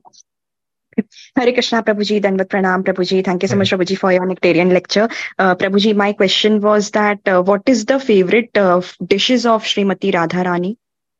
Hare Krishna, Prabhuji, Dhanavad Pranam, Prabhuji. Thank you so much, Prabhuji, for your nectarian lecture. Uh, Prabhuji, my question was that uh, what is the favorite uh, dishes of Srimati Radharani?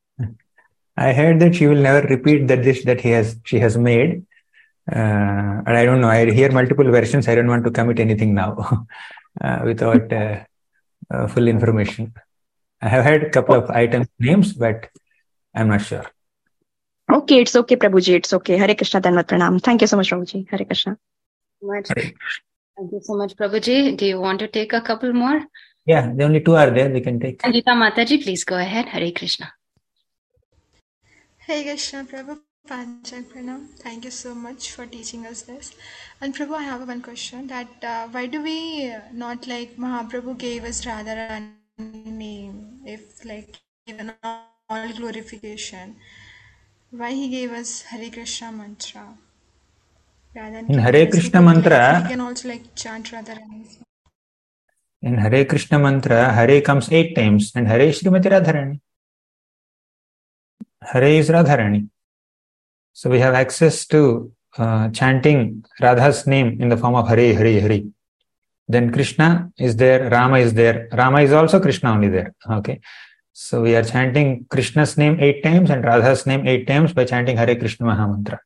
I heard that she will never repeat the dish that he has she has made. Uh, and I don't know. I hear multiple versions. I don't want to commit anything now uh, without uh, uh, full information. I have heard a couple of items names, but I'm not sure. Okay, it's okay, Prabhuji. It's okay. Hare Krishna, Dhanavad Pranam. Thank you so much, Prabhuji. Hare Krishna. Much. Thank you so much, Prabhuji. Do you want to take a couple more? Yeah, the only two are there. We can take. Sangeeta Mataji, please go ahead. Hare Krishna. Hare Krishna, Prabhu. Panchak Pranam. Thank you so much for teaching us this. And Prabhu, I have one question that uh, why do we not like Mahaprabhu gave us Radharani name if like given all glorification? Why he gave us Hare Krishna mantra? Rather than In giving Hare us Krishna because, mantra, like, we can also like chant Radharani. in Hare Krishna mantra, Hare comes eight times and Hare is Srimati Radharani. Hare is Radharani. So we have access to uh, chanting Radha's name in the form of Hare, Hare, Hare. Then Krishna is there, Rama is there. Rama is also Krishna only there. Okay. So we are chanting Krishna's name eight times and Radha's name eight times by chanting Hare Krishna Mahamantra.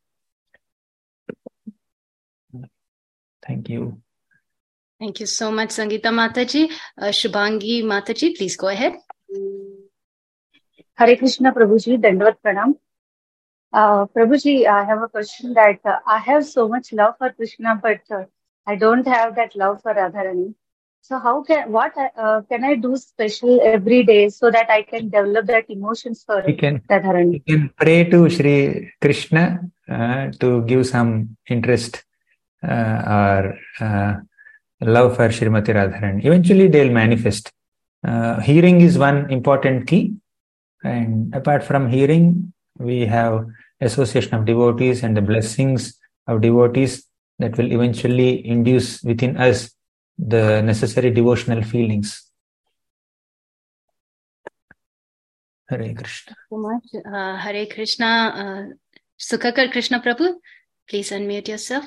Thank you. Thank you so much, Sangeeta Mataji. Uh, Shubhangi Mataji, please go ahead. Hare Krishna, Prabhuji, Dhanavad Pranam. Uh, Prabhuji, I have a question that uh, I have so much love for Krishna, but uh, I don't have that love for Radharani. So how can, what uh, can I do special every day so that I can develop that emotions for You can, Radharani? you can pray to Shri Krishna uh, to give some interest uh, or uh, love for Srimati Radharani. Eventually they'll manifest. Uh, hearing is one important key. And apart from hearing, we have association of devotees and the blessings of devotees that will eventually induce within us the necessary devotional feelings. Hare Krishna. So much. Uh, Hare Krishna. Uh, Sukhakar Krishna Prabhu, please unmute yourself.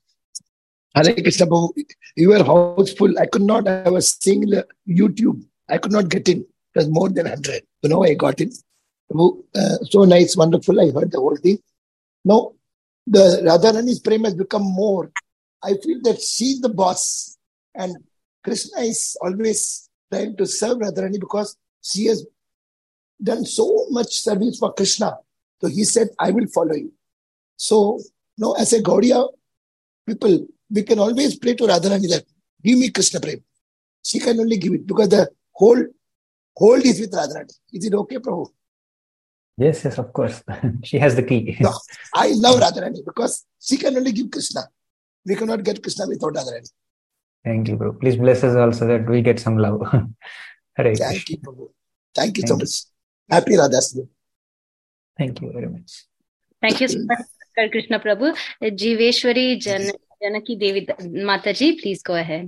Hare Krishna Prabhu, you were houseful. I could not, I was seeing the YouTube. I could not get in. It was more than one hundred. So now I got in. Prabhu, uh, so nice, wonderful. I heard the whole thing. Now, the Radharani's prema has become more. I feel that she's the boss. And Krishna is always trying to serve Radharani because she has done so much service for Krishna. So he said, I will follow you. So now as a Gaudiya people, we can always pray to Radharani that, give me Krishna Prem. She can only give it because the whole hold is with Radharani. Is it okay, Prabhu? Yes, yes, of course. She has the key. No, I love Radharani because she can only give Krishna. We cannot get Krishna without Radharani. Thank you, Prabhu. Please bless us also that we get some love. Hare Thank Krishna. you, Prabhu. Thank you Thank so you. much. Happy Radhastami. Thank you very much. Thank you so much, Krishna Prabhu. Jiveshwari Jan- Janaki Devi Mataji, please go ahead.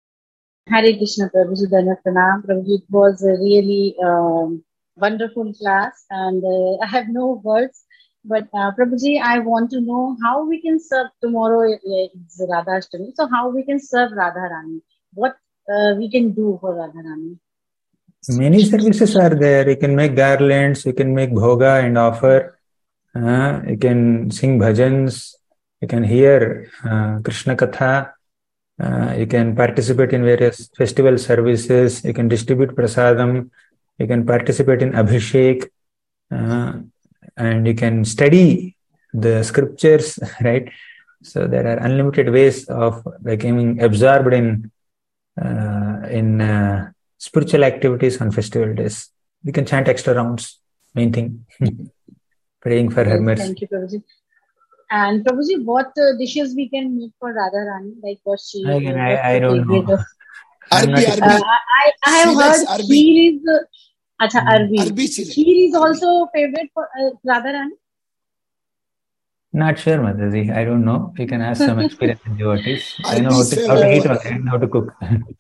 Hare Krishna Prabhuji, Dhanavad Pranam. Prabhuji, it was a really um, wonderful class and uh, I have no words. But uh, Prabhuji, I want to know how we can serve tomorrow. It's Radha Ashtami. So how we can serve Radharani? What uh, we can do for Radharani? Many services are there. You can make garlands, you can make bhoga and offer. Uh, you can sing bhajans. You can hear uh, Krishna Katha. Uh, you can participate in various festival services. You can distribute prasadam. You can participate in abhishek. Uh, and you can study the scriptures, right? So there are unlimited ways of becoming absorbed in uh, in uh, spiritual activities on festival days. We can chant extra rounds, main thing. Praying for her mercy. Thank you, Prabhuji. And Prabhuji, what uh, dishes we can make for Radharani? Like what she Again, uh, I, what's I the don't favorite know. of- I'm Arbi, not- Arbi. Uh, I, I have She likes heard Arbi. kheer is uh, Acha, Hmm. Arbi. Arbi she likes. Kheer is Arbi. also favorite for uh, Radharani. Not sure, Mataji. I don't know. You can ask some experienced devotees. I know how Arbi's to, how to favorite eat, for but I don't know how to cook.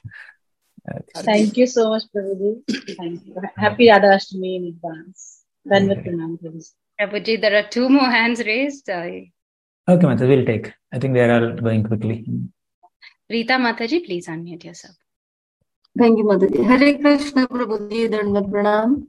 Arbi. Thank you so much, Prabhuji. Thank you. Happy Radha Ashtami in advance. Dhanavad Okay. Pranam, Prabhuji. Prabhuji, there are two more hands raised. Uh, Okay, Mataji, we'll take. I think they are all going quickly. Rita Mataji, please unmute yourself. Thank you, Mataji. Hare Krishna, Prabhuji, Dhanavad Pranam.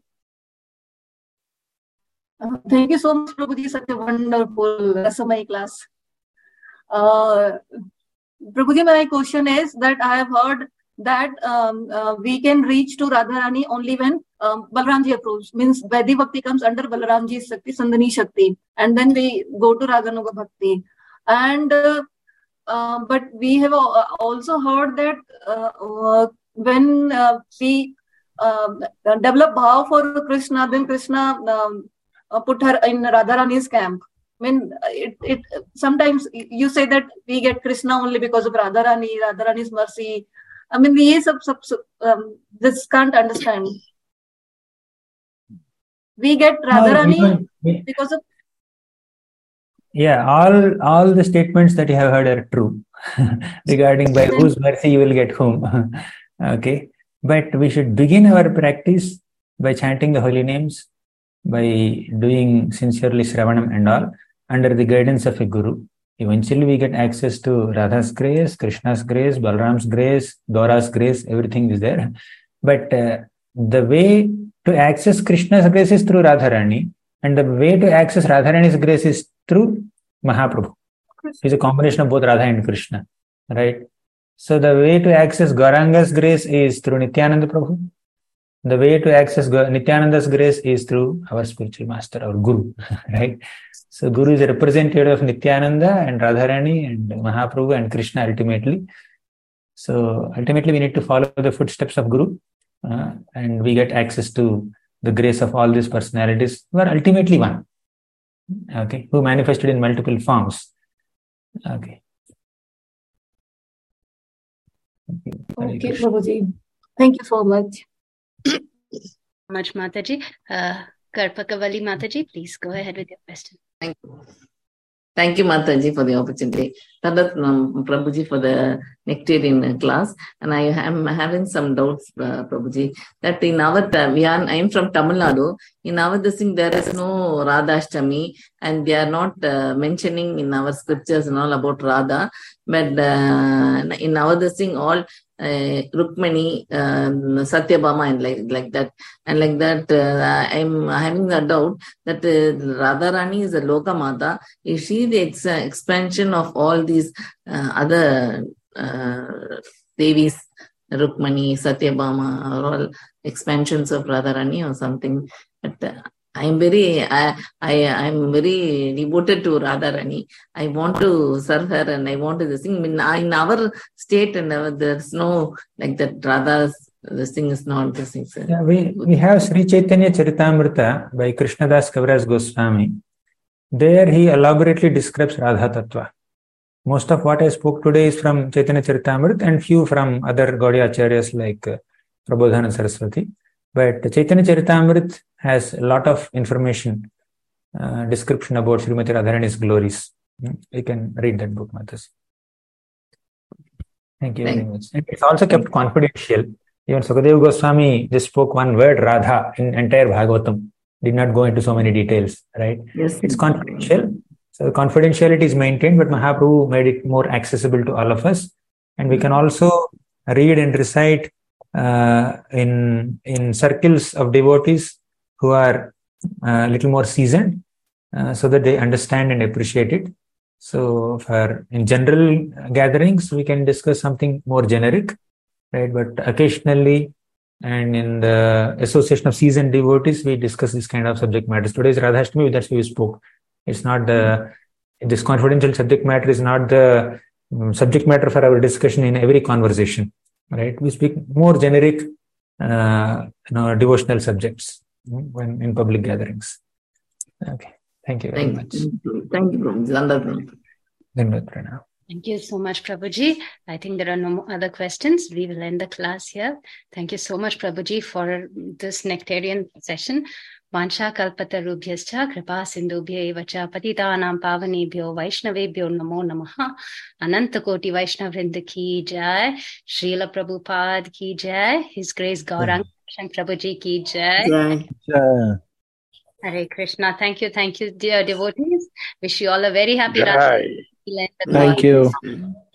Uh, thank you so much, Prabhuji, such a wonderful Rasamai class. Uh, Prabhuji, my question is that I have heard that um, uh, we can reach to Radharani only when um, Balramji approves. Means Vaidhi Bhakti comes under Balramji's Shakti, Sandani Shakti, and then we go to Radhanuga Bhakti. And uh, uh, but we have uh, also heard that uh, uh, when uh, we uh, develop bhav for Krishna, then Krishna um, uh, put her in Radharani's camp. I mean, it, it sometimes you say that we get Krishna only because of Radharani, Radharani's mercy. I mean, we sub, sub, sub, um, this can't understand. We get Radharani No, we- because of Yeah, all all the statements that you have heard are true regarding by whose mercy you will get whom. Okay, but we should begin our practice by chanting the holy names, by doing sincerely Shravanam and all, under the guidance of a guru. Eventually, we get access to Radha's grace, Krishna's grace, Balram's grace, Dora's grace, everything is there. But uh, the way to access Krishna's grace is through Radharani, and the way to access Radharani's grace is through Mahaprabhu. It's a combination of both Radha and Krishna, right? So the way to access Gauranga's grace is through Nityananda Prabhu. The way to access Nityananda's grace is through our spiritual master, our Guru, right? So Guru is a representative of Nityananda and Radharani and Mahaprabhu and Krishna ultimately. So ultimately we need to follow the footsteps of Guru uh, and we get access to the grace of all these personalities who are ultimately one, okay, who manifested in multiple forms. Okay. Okay, Prabhuji. Thank you so much. Much Mataji. Uh, Karpakavali Mataji, please go ahead with your question. Thank you. Thank you, Mataji, for the opportunity. Tadat um, Prabhuji for the nectarian class. And I am having some doubts, uh, Prabhuji, that in our, uh, we are, I am from Tamil Nadu. In our this thing, there is no Radhashtami, and they are not uh, mentioning in our scriptures and all about Radha. But uh, in our this thing, all Uh, Rukmani, uh, Satyabhama, and like like that, and like that, uh, I'm having a doubt that uh, Radharani is a Lokamata. Is she the ex- expansion of all these uh, other uh, Devis, Rukmani, Satyabhama, are all expansions of Radharani or something? But uh, I'm very, I, I, I'm very devoted to Radharani. I want to serve her, and I want to this thing. In, in our state, and uh, there's no like that. Radha's this thing is not this thing. Sir. Yeah, we we have Sri Chaitanya Charitamrita by Krishnadas Kaviraj Goswami. There he elaborately describes Radha Tattva. Most of what I spoke today is from Chaitanya Charitamrita and few from other Gaudiya Acharyas like uh, Prabodhana Saraswati. But Chaitanya Charitamrita has a lot of information, uh, description about Srimati Radharani's glories. You can read that book, Matas. Thank you Thank very much. And it's also kept confidential. Even Sukadeva Goswami just spoke one word, Radha, in entire Bhagavatam. Did not go into so many details, right? Yes. It's confidential. So the confidentiality is maintained, but Mahaprabhu made it more accessible to all of us. And we can also read and recite Uh, in in circles of devotees who are a uh, little more seasoned, uh, so that they understand and appreciate it. So for in general gatherings, we can discuss something more generic, right? But occasionally, and in the association of seasoned devotees, we discuss this kind of subject matters. Today is Radhashtami, that's why we spoke. It's not the, this confidential subject matter is not the um, subject matter for our discussion in every conversation. Right, we speak more generic, uh, you know, devotional subjects when in public gatherings. Okay, thank you very thank much. You. Thank you, Prabhuji. Thank you so much, Prabhuji. I think there are no other questions. We will end the class here. Thank you so much, Prabhuji, for this nectarian session. Vansha kalpatarubhyascha kripa sindhubhya vacha patitanam pavanebhyo vaishnavebhyo namo namaha. Ananta koti Vaishnav Vrinda ki jai. Srila Prabhupada ki jai. His Grace Gauranga and Prabhuji ki jai. Jai. Jai. Hare Krishna. Thank you. Thank you, dear devotees. Wish you all a very happy Radha. Thank you.